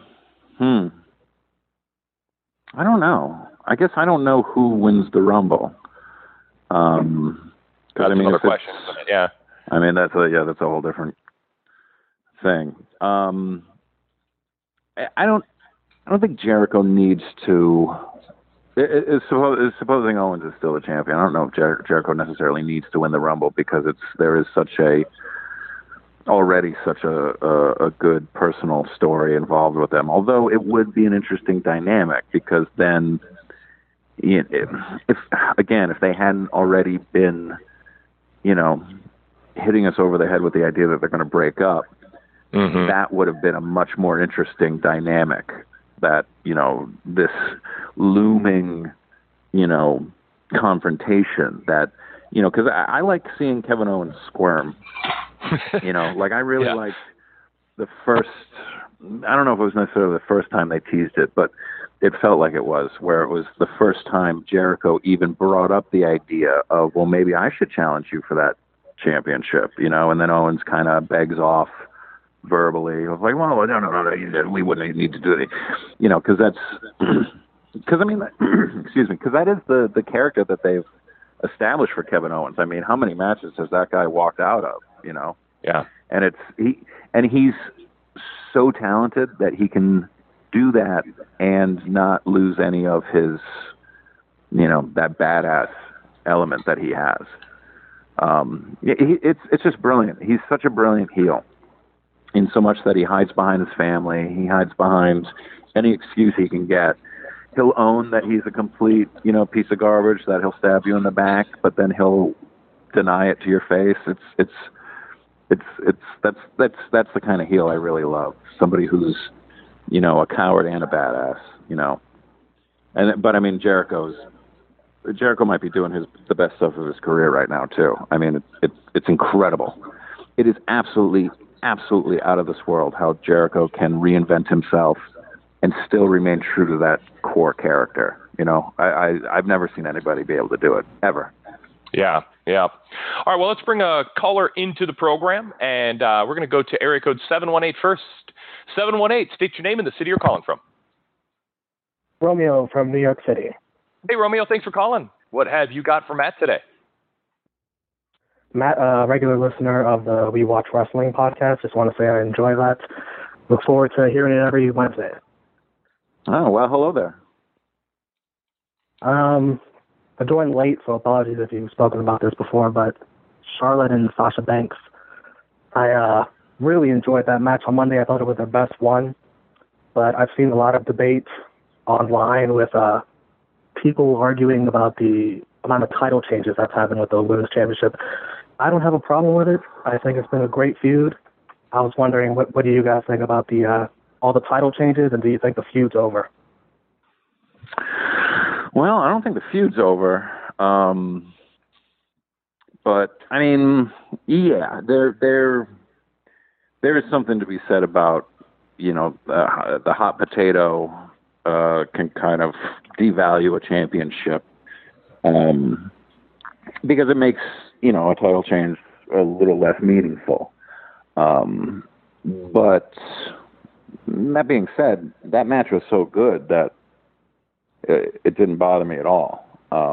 don't know. I guess I don't know who wins the Rumble. That's another question, isn't it? Yeah. I mean, that's a whole different thing. I don't think Jericho needs to. Supposing Owens is still the champion, I don't know if Jericho necessarily needs to win the Rumble because there is already such a good personal story involved with them. Although it would be an interesting dynamic because then. If they hadn't already been, hitting us over the head with the idea that they're going to break up, that would have been a much more interesting dynamic. That this looming, confrontation. That because I like seeing Kevin Owens squirm. Like I really liked the first I don't know if it was necessarily the first time they teased it, but it felt like it was, where it was the first time Jericho even brought up the idea of, well, maybe I should challenge you for that championship, and then Owens kind of begs off verbally. It was like, well, no, we wouldn't need to do it, because that's, because I mean, excuse me, because that is the character that they've established for Kevin Owens. I mean, how many matches has that guy walked out of, Yeah. And he's so talented that he can do that and not lose any of his, that badass element that he has. It's just brilliant. He's such a brilliant heel, in so much that he hides behind his family. He hides behind any excuse he can get. He'll own that he's a complete, piece of garbage, that he'll stab you in the back, but then he'll deny it to your face. That's the kind of heel I really love. Somebody who's, a coward and a badass, But I mean, Jericho might be doing the best stuff of his career right now too. I mean, it's incredible. It is absolutely out of this world how Jericho can reinvent himself and still remain true to that core character. I've never seen anybody be able to do it, ever. Yeah. All right, well, let's bring a caller into the program, and we're going to go to area code 718 first. 718, state your name and the city you're calling from. Romeo from New York City. Hey, Romeo, thanks for calling. What have you got for Matt today? Matt, a regular listener of the We Watch Wrestling podcast. Just want to say I enjoy that. Look forward to hearing it every Wednesday. Oh, well, hello there. I joined late, so apologies if you've spoken about this before, but Charlotte and Sasha Banks, I really enjoyed that match on Monday. I thought it was their best one, but I've seen a lot of debates online with people arguing about the amount of title changes that's happened with the Women's Championship. I don't have a problem with it. I think it's been a great feud. I was wondering, what do you guys think about the all the title changes, and do you think the feud's over? Well, I don't think the feud's over. But I mean, yeah, there is something to be said about, the hot potato can kind of devalue a championship, because it makes, a title change a little less meaningful. But that being said, that match was so good that it didn't bother me at all.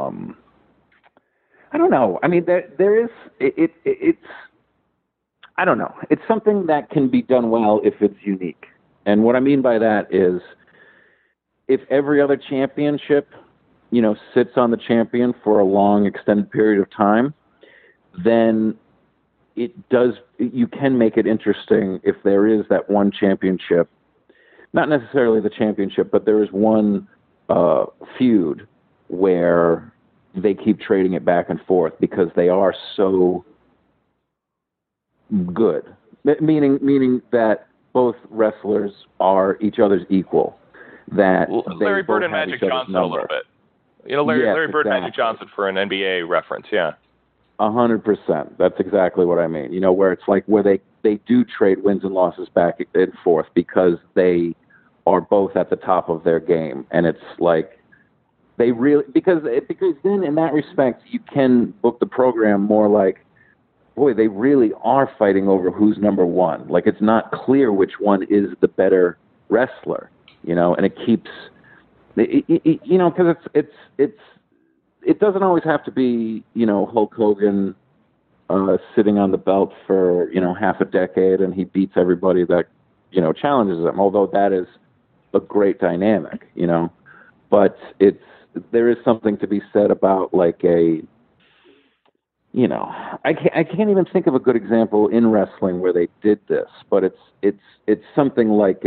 I don't know. I mean, there is, it's, I don't know. It's something that can be done well if it's unique. And what I mean by that is, if every other championship, sits on the champion for a long extended period of time, then you can make it interesting if there is that one championship, not necessarily the championship, but there is one feud where they keep trading it back and forth because they are so good. Meaning that both wrestlers are each other's equal. That Larry Bird and Magic Johnson a little bit. Larry Bird and Magic Johnson for an NBA reference, yeah. 100%. That's exactly what I mean. Where it's like where they do trade wins and losses back and forth because they are both at the top of their game, and it's like they really because then in that respect you can book the program more like, boy, they really are fighting over who's number one. Like, it's not clear which one is the better wrestler, and it keeps, because it doesn't always have to be, Hulk Hogan sitting on the belt for, half a decade and he beats everybody that, challenges him, although that is a great dynamic, but there is something to be said about like I can't even think of a good example in wrestling where they did this, but it's something like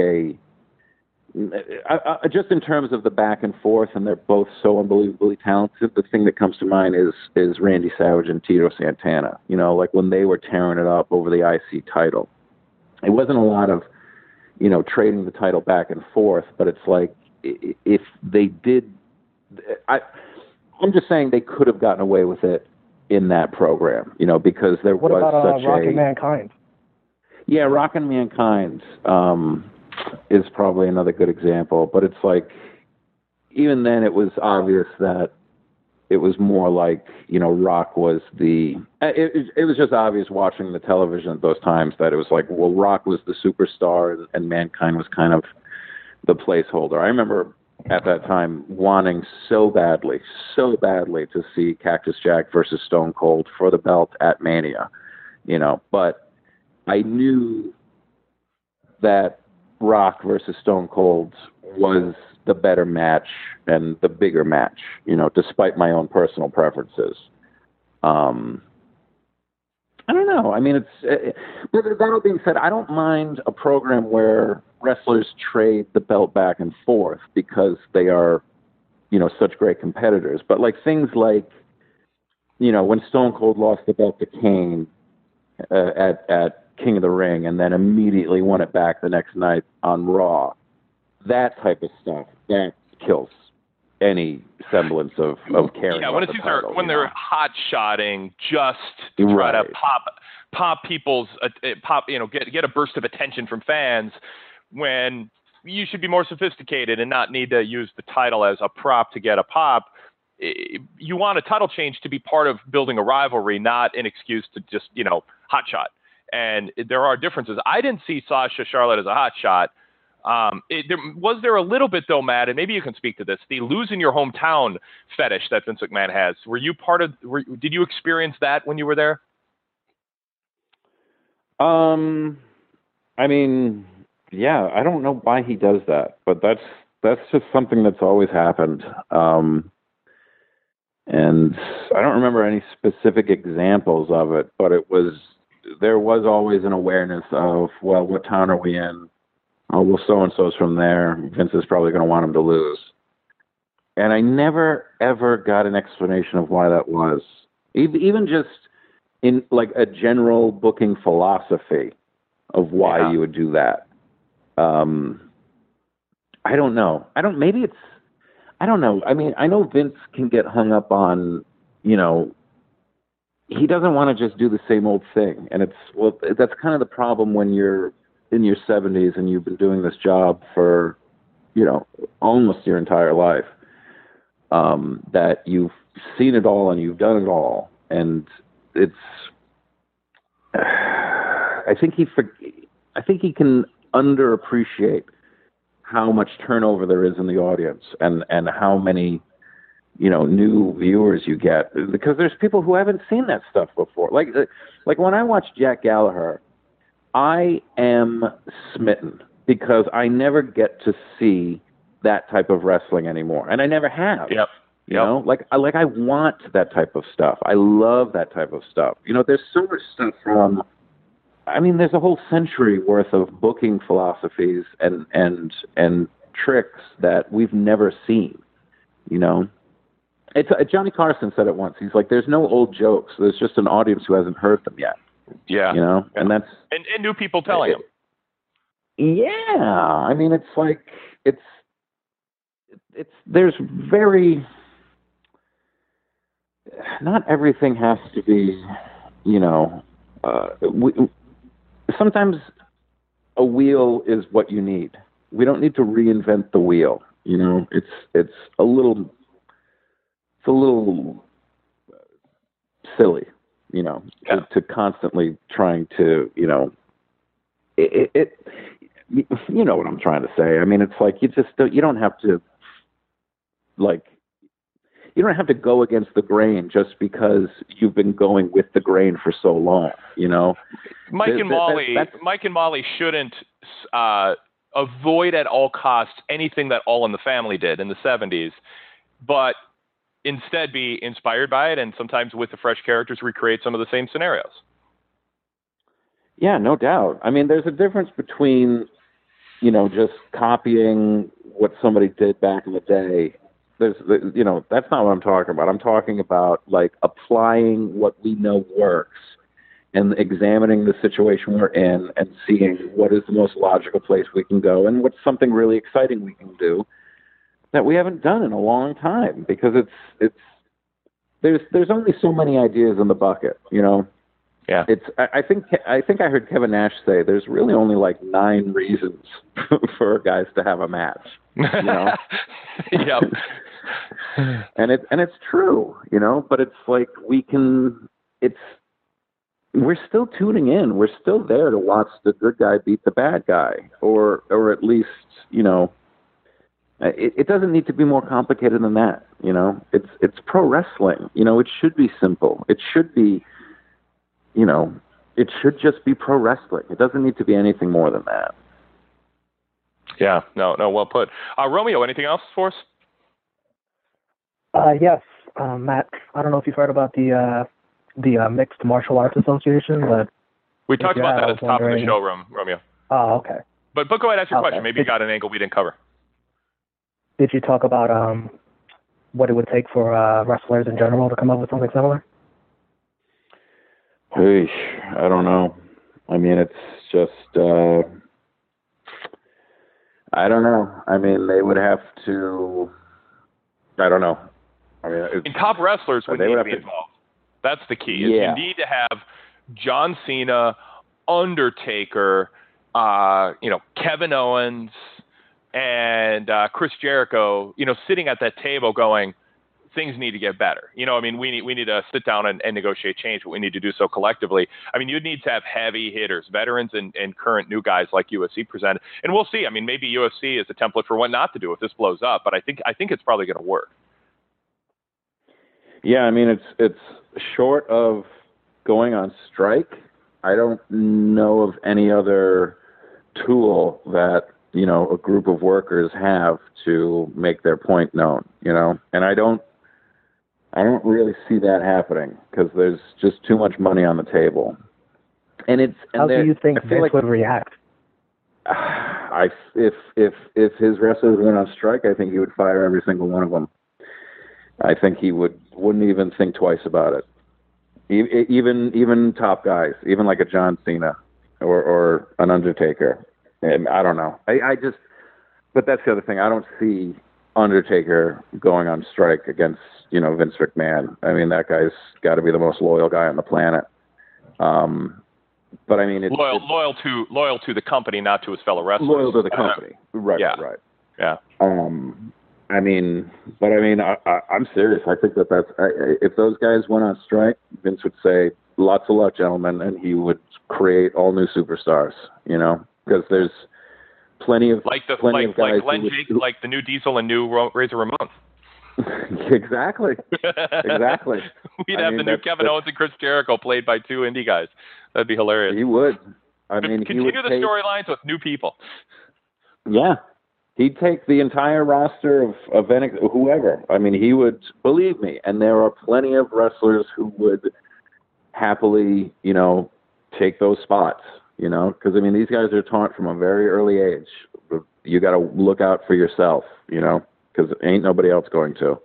just in terms of the back and forth, and they're both so unbelievably talented. The thing that comes to mind is Randy Savage and Tito Santana. Like when they were tearing it up over the IC title, it wasn't a lot of trading the title back and forth, but it's like if they did, I'm just saying they could have gotten away with it in that program, because there what was about such Rock and Mankind? Yeah, Rock and Mankind. is probably another good example. But it's like, even then, it was obvious that it was more like, Rock was it was just obvious watching the television at those times that it was like, well, Rock was the superstar and Mankind was kind of the placeholder. I remember at that time wanting so badly to see Cactus Jack versus Stone Cold for the belt at Mania, but I knew that Rock versus Stone Cold was the better match and the bigger match, despite my own personal preferences. I don't know. I mean, but that all being said, I don't mind a program where wrestlers trade the belt back and forth because they are, such great competitors. But like things like, when Stone Cold lost the belt to Kane at King of the Ring and then immediately won it back the next night on Raw, that type of stuff, that kills any semblance of caring. Yeah, when they're hot shotting just to try to pop people's get a burst of attention from fans, when you should be more sophisticated and not need to use the title as a prop to get a pop. You want a title change to be part of building a rivalry, not an excuse to just hot shot. And there are differences. I didn't see Sasha Charlotte as a hot shot. Was there a little bit though, Matt, and maybe you can speak to this, the lose in your hometown fetish that Vince McMahon has. Were you did you experience that when you were there? I mean, yeah, I don't know why he does that, but that's just something that's always happened. And I don't remember any specific examples of it, but there was always an awareness of, well, what town are we in? Oh, well, so-and-so's from there. Vince is probably going to want him to lose. And I never, ever got an explanation of why that was. Even just in, like, a general booking philosophy of why you would do that. I don't know. I don't know. I mean, I know Vince can get hung up on, he doesn't want to just do the same old thing. And that's kind of the problem when you're in your 70s and you've been doing this job for, almost your entire life, that you've seen it all and you've done it all. And I think he can underappreciate how much turnover there is in the audience and how many, new viewers you get, because there's people who haven't seen that stuff before. Like when I watch Jack Gallagher, I am smitten because I never get to see that type of wrestling anymore, and I never have. Yep. You know, I want that type of stuff. I love that type of stuff. There's so much stuff from. I mean, there's a whole century worth of booking philosophies and tricks that we've never seen. It's Johnny Carson said it once. He's like, "There's no old jokes. There's just an audience who hasn't heard them yet." Yeah. And that's and new people telling them. Yeah, I mean, it's like there's very. Not everything has to be, sometimes a wheel is what you need. We don't need to reinvent the wheel. It's a little silly, to constantly trying to, you know what I'm trying to say. I mean, it's like you don't have to go against the grain just because you've been going with the grain for so long, Mike and Molly shouldn't avoid at all costs anything that All in the Family did in the 70s, but instead be inspired by it and sometimes with the fresh characters recreate some of the same scenarios. Yeah, no doubt. I mean, there's a difference between, just copying what somebody did back in the day. That's not what I'm talking about. I'm talking about applying what we know works and examining the situation we're in and seeing what is the most logical place we can go and what's something really exciting we can do that we haven't done in a long time, because there's only so many ideas in the bucket, Yeah. I think I heard Kevin Nash say there's really only like 9 reasons for guys to have a match. You know? Yep. And it's true, you know, but it's like we're still tuning in. We're still there to watch the good guy beat the bad guy, or at least, you know, it doesn't need to be more complicated than that. You know, it's pro wrestling. You know, it should be simple. It should be, you know, it should just be pro wrestling. It doesn't need to be anything more than that. Yeah, no, well put. Romeo, anything else for us? Yes, Matt. I don't know if you've heard about the Mixed Martial Arts Association, but we talked about that at the top of the show, Romeo. Oh, okay. But go ahead, ask your Okay. question. Maybe you got an angle we didn't cover. Did you talk about what it would take for wrestlers in general to come up with something similar? Hey, I don't know. I mean, it's just I don't know. I mean, they would have to. I don't know. I mean, top wrestlers would need to be involved. That's the key. Is Yeah. You need to have John Cena, Undertaker, Kevin Owens, and Chris Jericho, you know, sitting at that table going, things need to get better. You know, I mean, we need to sit down and negotiate change, but we need to do so collectively. I mean, you'd need to have heavy hitters, veterans and current new guys like UFC present. And we'll see. I mean, maybe UFC is a template for what not to do if this blows up, but I think it's probably going to work. Yeah, I mean, it's short of going on strike. I don't know of any other tool that, you know, a group of workers have to make their point known, you know, and I don't really see that happening because there's just too much money on the table. How do you think Vince would react? If his wrestlers went on strike, I think he would fire every single one of them. I think he wouldn't even think twice about it. Even top guys, even like a John Cena or an Undertaker. And I don't know. But that's the other thing. I don't see Undertaker going on strike against, you know, Vince McMahon. I mean, that guy's got to be the most loyal guy on the planet. But I mean, it's loyal to the company, not to his fellow wrestlers. Loyal to the company, right? Yeah. Right. Yeah. I mean, I'm serious. I think that's if those guys went on strike, Vince would say, "Lots of luck, gentlemen," and he would create all new superstars. You know, because there's plenty of guys like the new Diesel and new Razor Ramon. Exactly. We'd have the new Kevin Owens and Chris Jericho played by 2 indie guys. That'd be hilarious. He would. I mean, continue the storylines with new people. Yeah. He'd take the entire roster of whoever. I mean, he would, believe me, and there are plenty of wrestlers who would happily, you know, take those spots, you know, because, I mean, these guys are taught from a very early age. You got to look out for yourself, you know, because ain't nobody else going to.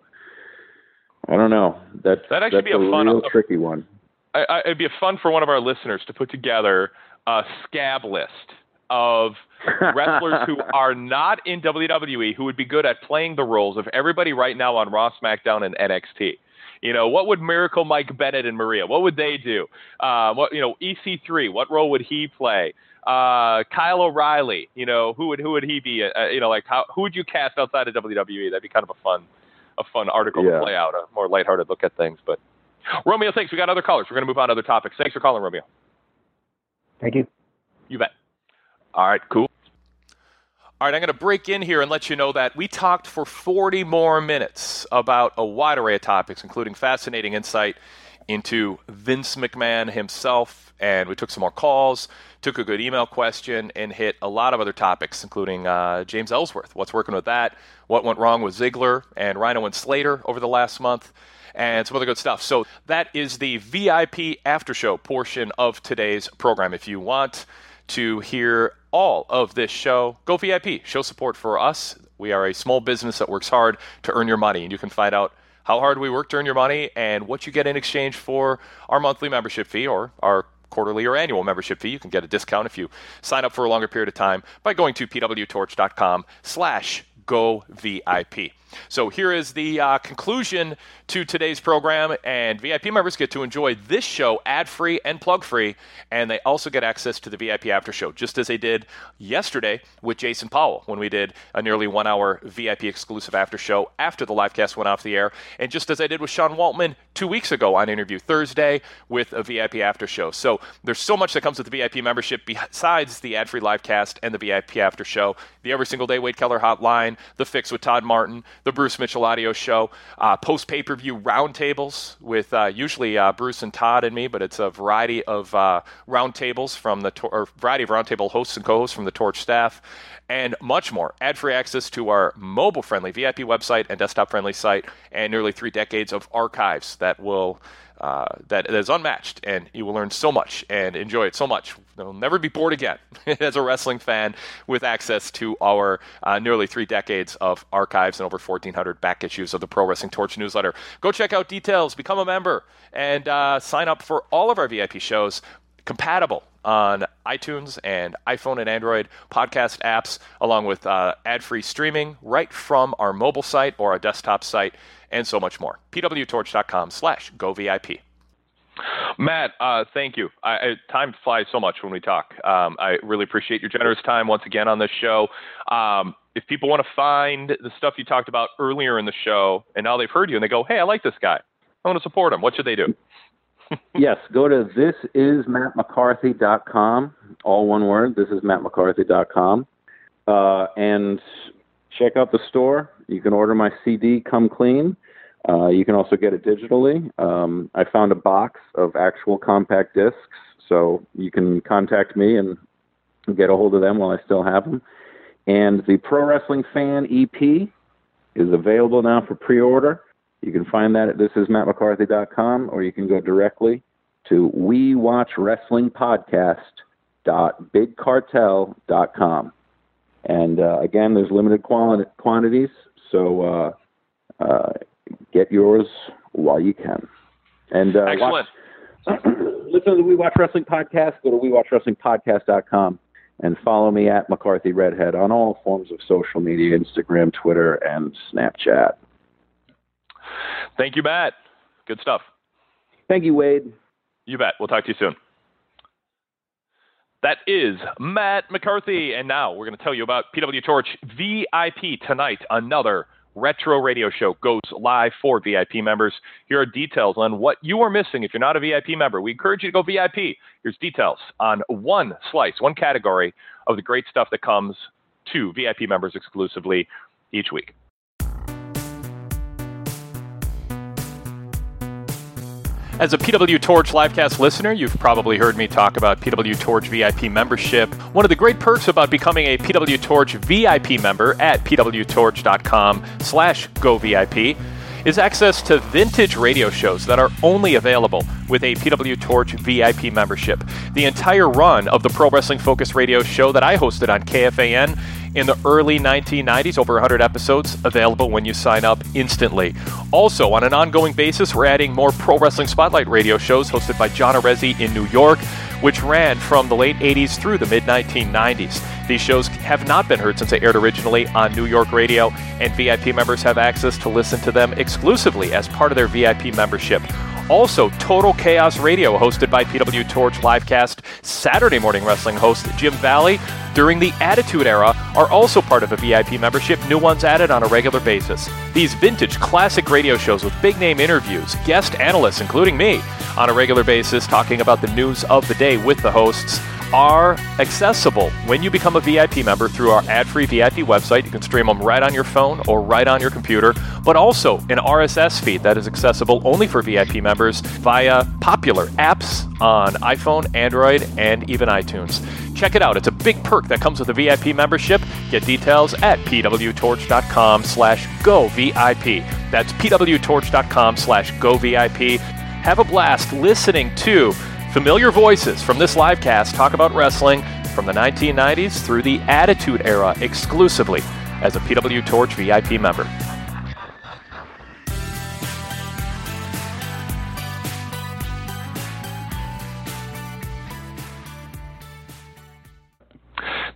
I don't know. That actually be a real tricky one. It'd be fun for one of our listeners to put together a scab list of wrestlers who are not in WWE who would be good at playing the roles of everybody right now on Raw, SmackDown, and NXT. You know, what would Miracle Mike Bennett and Maria? What would they do? EC3, what role would he play? Kyle O'Reilly, you know, who would he be? Who would you cast outside of WWE? That'd be kind of a fun article to play out, a more lighthearted look at things. But Romeo, thanks. We got other callers. We're going to move on to other topics. Thanks for calling, Romeo. Thank you. You bet. All right, cool. All right, I'm going to break in here and let you know that we talked for 40 more minutes about a wide array of topics, including fascinating insight into Vince McMahon himself, and we took some more calls, took a good email question, and hit a lot of other topics, including James Ellsworth, what's working with that, what went wrong with Ziggler and Rhino and Slater over the last month, and some other good stuff. So that is the VIP after show portion of today's program. If you want to hear all of this show, go VIP. Show support for us. We are a small business that works hard to earn your money, and you can find out how hard we work to earn your money and what you get in exchange for our monthly membership fee or our quarterly or annual membership fee. You can get a discount if you sign up for a longer period of time by going to pwtorch.com/go Go VIP. So here is the conclusion to today's program, and VIP members get to enjoy this show ad-free and plug-free, and they also get access to the VIP after show, just as they did yesterday with Jason Powell when we did a nearly 1 hour VIP exclusive after show after the live cast went off the air, and just as I did with Sean Waltman 2 weeks ago on Interview Thursday with a VIP after show. So there's so much that comes with the VIP membership besides the ad-free live cast and the VIP after show, the Every Single Day Wade Keller hotline, the Fix with Todd Martin, the Bruce Mitchell audio show, post-pay-per-view roundtables with usually Bruce and Todd and me, but it's a variety of roundtables from variety of roundtable hosts and co-hosts from the Torch staff, and much more. Ad-free access to our mobile-friendly VIP website and desktop-friendly site, and nearly 3 decades of archives that is unmatched, and you will learn so much and enjoy it so much. You'll never be bored again as a wrestling fan with access to our nearly 3 decades of archives and over 1,400 back issues of the Pro Wrestling Torch newsletter. Go check out details, become a member, and sign up for all of our VIP shows compatible on iTunes and iPhone and Android podcast apps, along with ad-free streaming right from our mobile site or our desktop site, and so much more. pwtorch.com/govip. Matt, thank you. Time flies so much when we talk. I really appreciate your generous time once again on this show. If people want to find the stuff you talked about earlier in the show, and now they've heard you and they go, hey, I like this guy, I want to support him, what should they do? Yes, go to thisismattmccarthy.com, all one word, thisismattmccarthy.com, and check out the store. You can order my CD, Come Clean. You can also get it digitally. I found a box of actual compact discs, so you can contact me and get a hold of them while I still have them. And the Pro Wrestling Fan EP is available now for pre-order. You can find that at thisismattmccarthy.com, or you can go directly to wewatchwrestlingpodcast.bigcartel.com. And again, there's limited quantities, so get yours while you can. And excellent. Listen to the We Watch Wrestling Podcast. Go to wewatchwrestlingpodcast.com and follow me at McCarthy Redhead on all forms of social media, Instagram, Twitter, and Snapchat. Thank you, Matt. Good stuff. Thank you, Wade. You bet. We'll talk to you soon. That is Matt McCarthy. And now we're going to tell you about PW Torch VIP tonight. Another retro radio show goes live for VIP members. Here are details on what you are missing if you're not a VIP member. We encourage you to go VIP. Here's details on one category of the great stuff that comes to VIP members exclusively each week. As a PW Torch Livecast listener, you've probably heard me talk about PW Torch VIP membership. One of the great perks about becoming a PW Torch VIP member at pwtorch.com/govip is access to vintage radio shows that are only available with a PW Torch VIP membership. The entire run of the Pro Wrestling Focus radio show that I hosted on KFAN in the early 1990s, over 100 episodes, available when you sign up instantly. Also, on an ongoing basis, we're adding more Pro Wrestling Spotlight radio shows hosted by John Arezzi in New York, which ran from the late 80s through the mid-1990s. These shows have not been heard since they aired originally on New York radio, and VIP members have access to listen to them exclusively as part of their VIP membership. Also, Total Chaos Radio, hosted by PW Torch Livecast Saturday morning wrestling host Jim Valley during the Attitude Era, are also part of a VIP membership, new ones added on a regular basis. These vintage classic radio shows with big-name interviews, guest analysts, including me, on a regular basis, talking about the news of the day with the hosts, are accessible when you become a VIP member through our ad-free VIP website. You can stream them right on your phone or right on your computer, but also an RSS feed that is accessible only for VIP members via popular apps on iPhone, Android, and even iTunes. Check it out. It's a big perk that comes with a VIP membership. Get details at pwtorch.com/govip. That's pwtorch.com/govip. Have a blast listening to familiar voices from this live cast talk about wrestling from the 1990s through the Attitude Era exclusively as a PW Torch VIP member.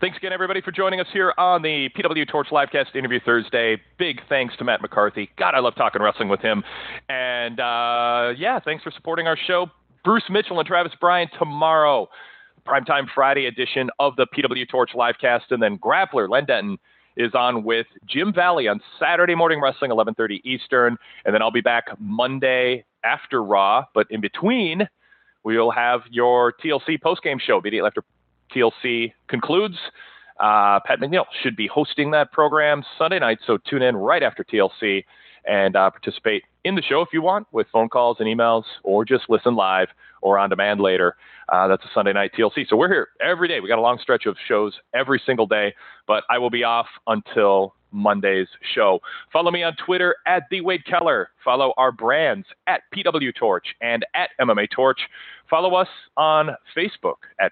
Thanks again, everybody, for joining us here on the PW Torch Livecast Interview Thursday. Big thanks to Matt McCarthy. God, I love talking wrestling with him. And, thanks for supporting our show. Bruce Mitchell and Travis Bryan tomorrow. Primetime Friday edition of the PW Torch Livecast. And then Grappler, Len Denton, is on with Jim Valley on Saturday Morning Wrestling, 11:30 Eastern. And then I'll be back Monday after Raw. But in between, we'll have your TLC postgame show immediately after TLC concludes. Pat McNeil should be hosting that program Sunday night, so tune in right after TLC and participate in the show if you want with phone calls and emails, or just listen live or on demand later. That's a Sunday night TLC. So we're here every day. We got a long stretch of shows every single day, but I will be off until Monday's show. Follow me on Twitter at The Wade Keller. Follow our brands at PW Torch and at MMA Torch. Follow us on Facebook at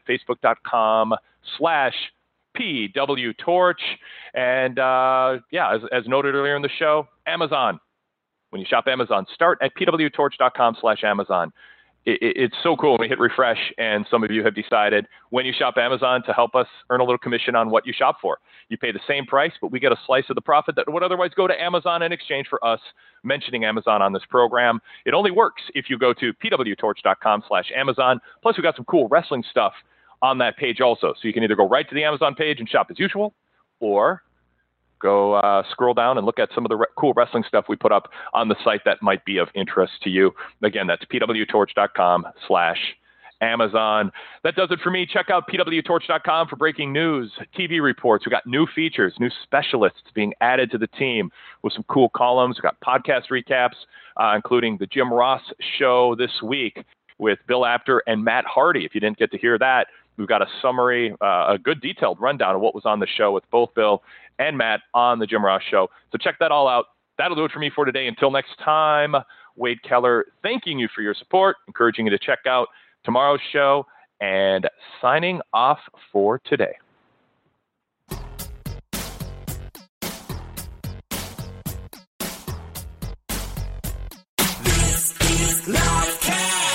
facebook.com/PW Torch. And as noted earlier in the show, Amazon. When you shop Amazon, start at pwtorch.com/Amazon. It's so cool when we hit refresh, and some of you have decided when you shop Amazon to help us earn a little commission on what you shop for. You pay the same price, but we get a slice of the profit that would otherwise go to Amazon in exchange for us mentioning Amazon on this program. It only works if you go to pwtorch.com/Amazon. Plus, we got some cool wrestling stuff on that page also. So you can either go right to the Amazon page and shop as usual, or go scroll down and look at some of the cool wrestling stuff we put up on the site that might be of interest to you. Again, that's pwtorch.com/Amazon. That does it for me. Check out pwtorch.com for breaking news, TV reports. We've got new features, new specialists being added to the team with some cool columns. We've got podcast recaps, including the Jim Ross show this week with Bill Apter and Matt Hardy. If you didn't get to hear that, we've got a summary, a good detailed rundown of what was on the show with both Bill and Matt on the Jim Ross show. So check that all out. That'll do it for me for today. Until next time, Wade Keller thanking you for your support, encouraging you to check out tomorrow's show, and signing off for today. This is Livecast.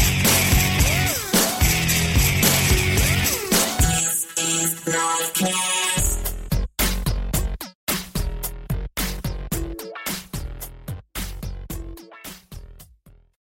Livecast.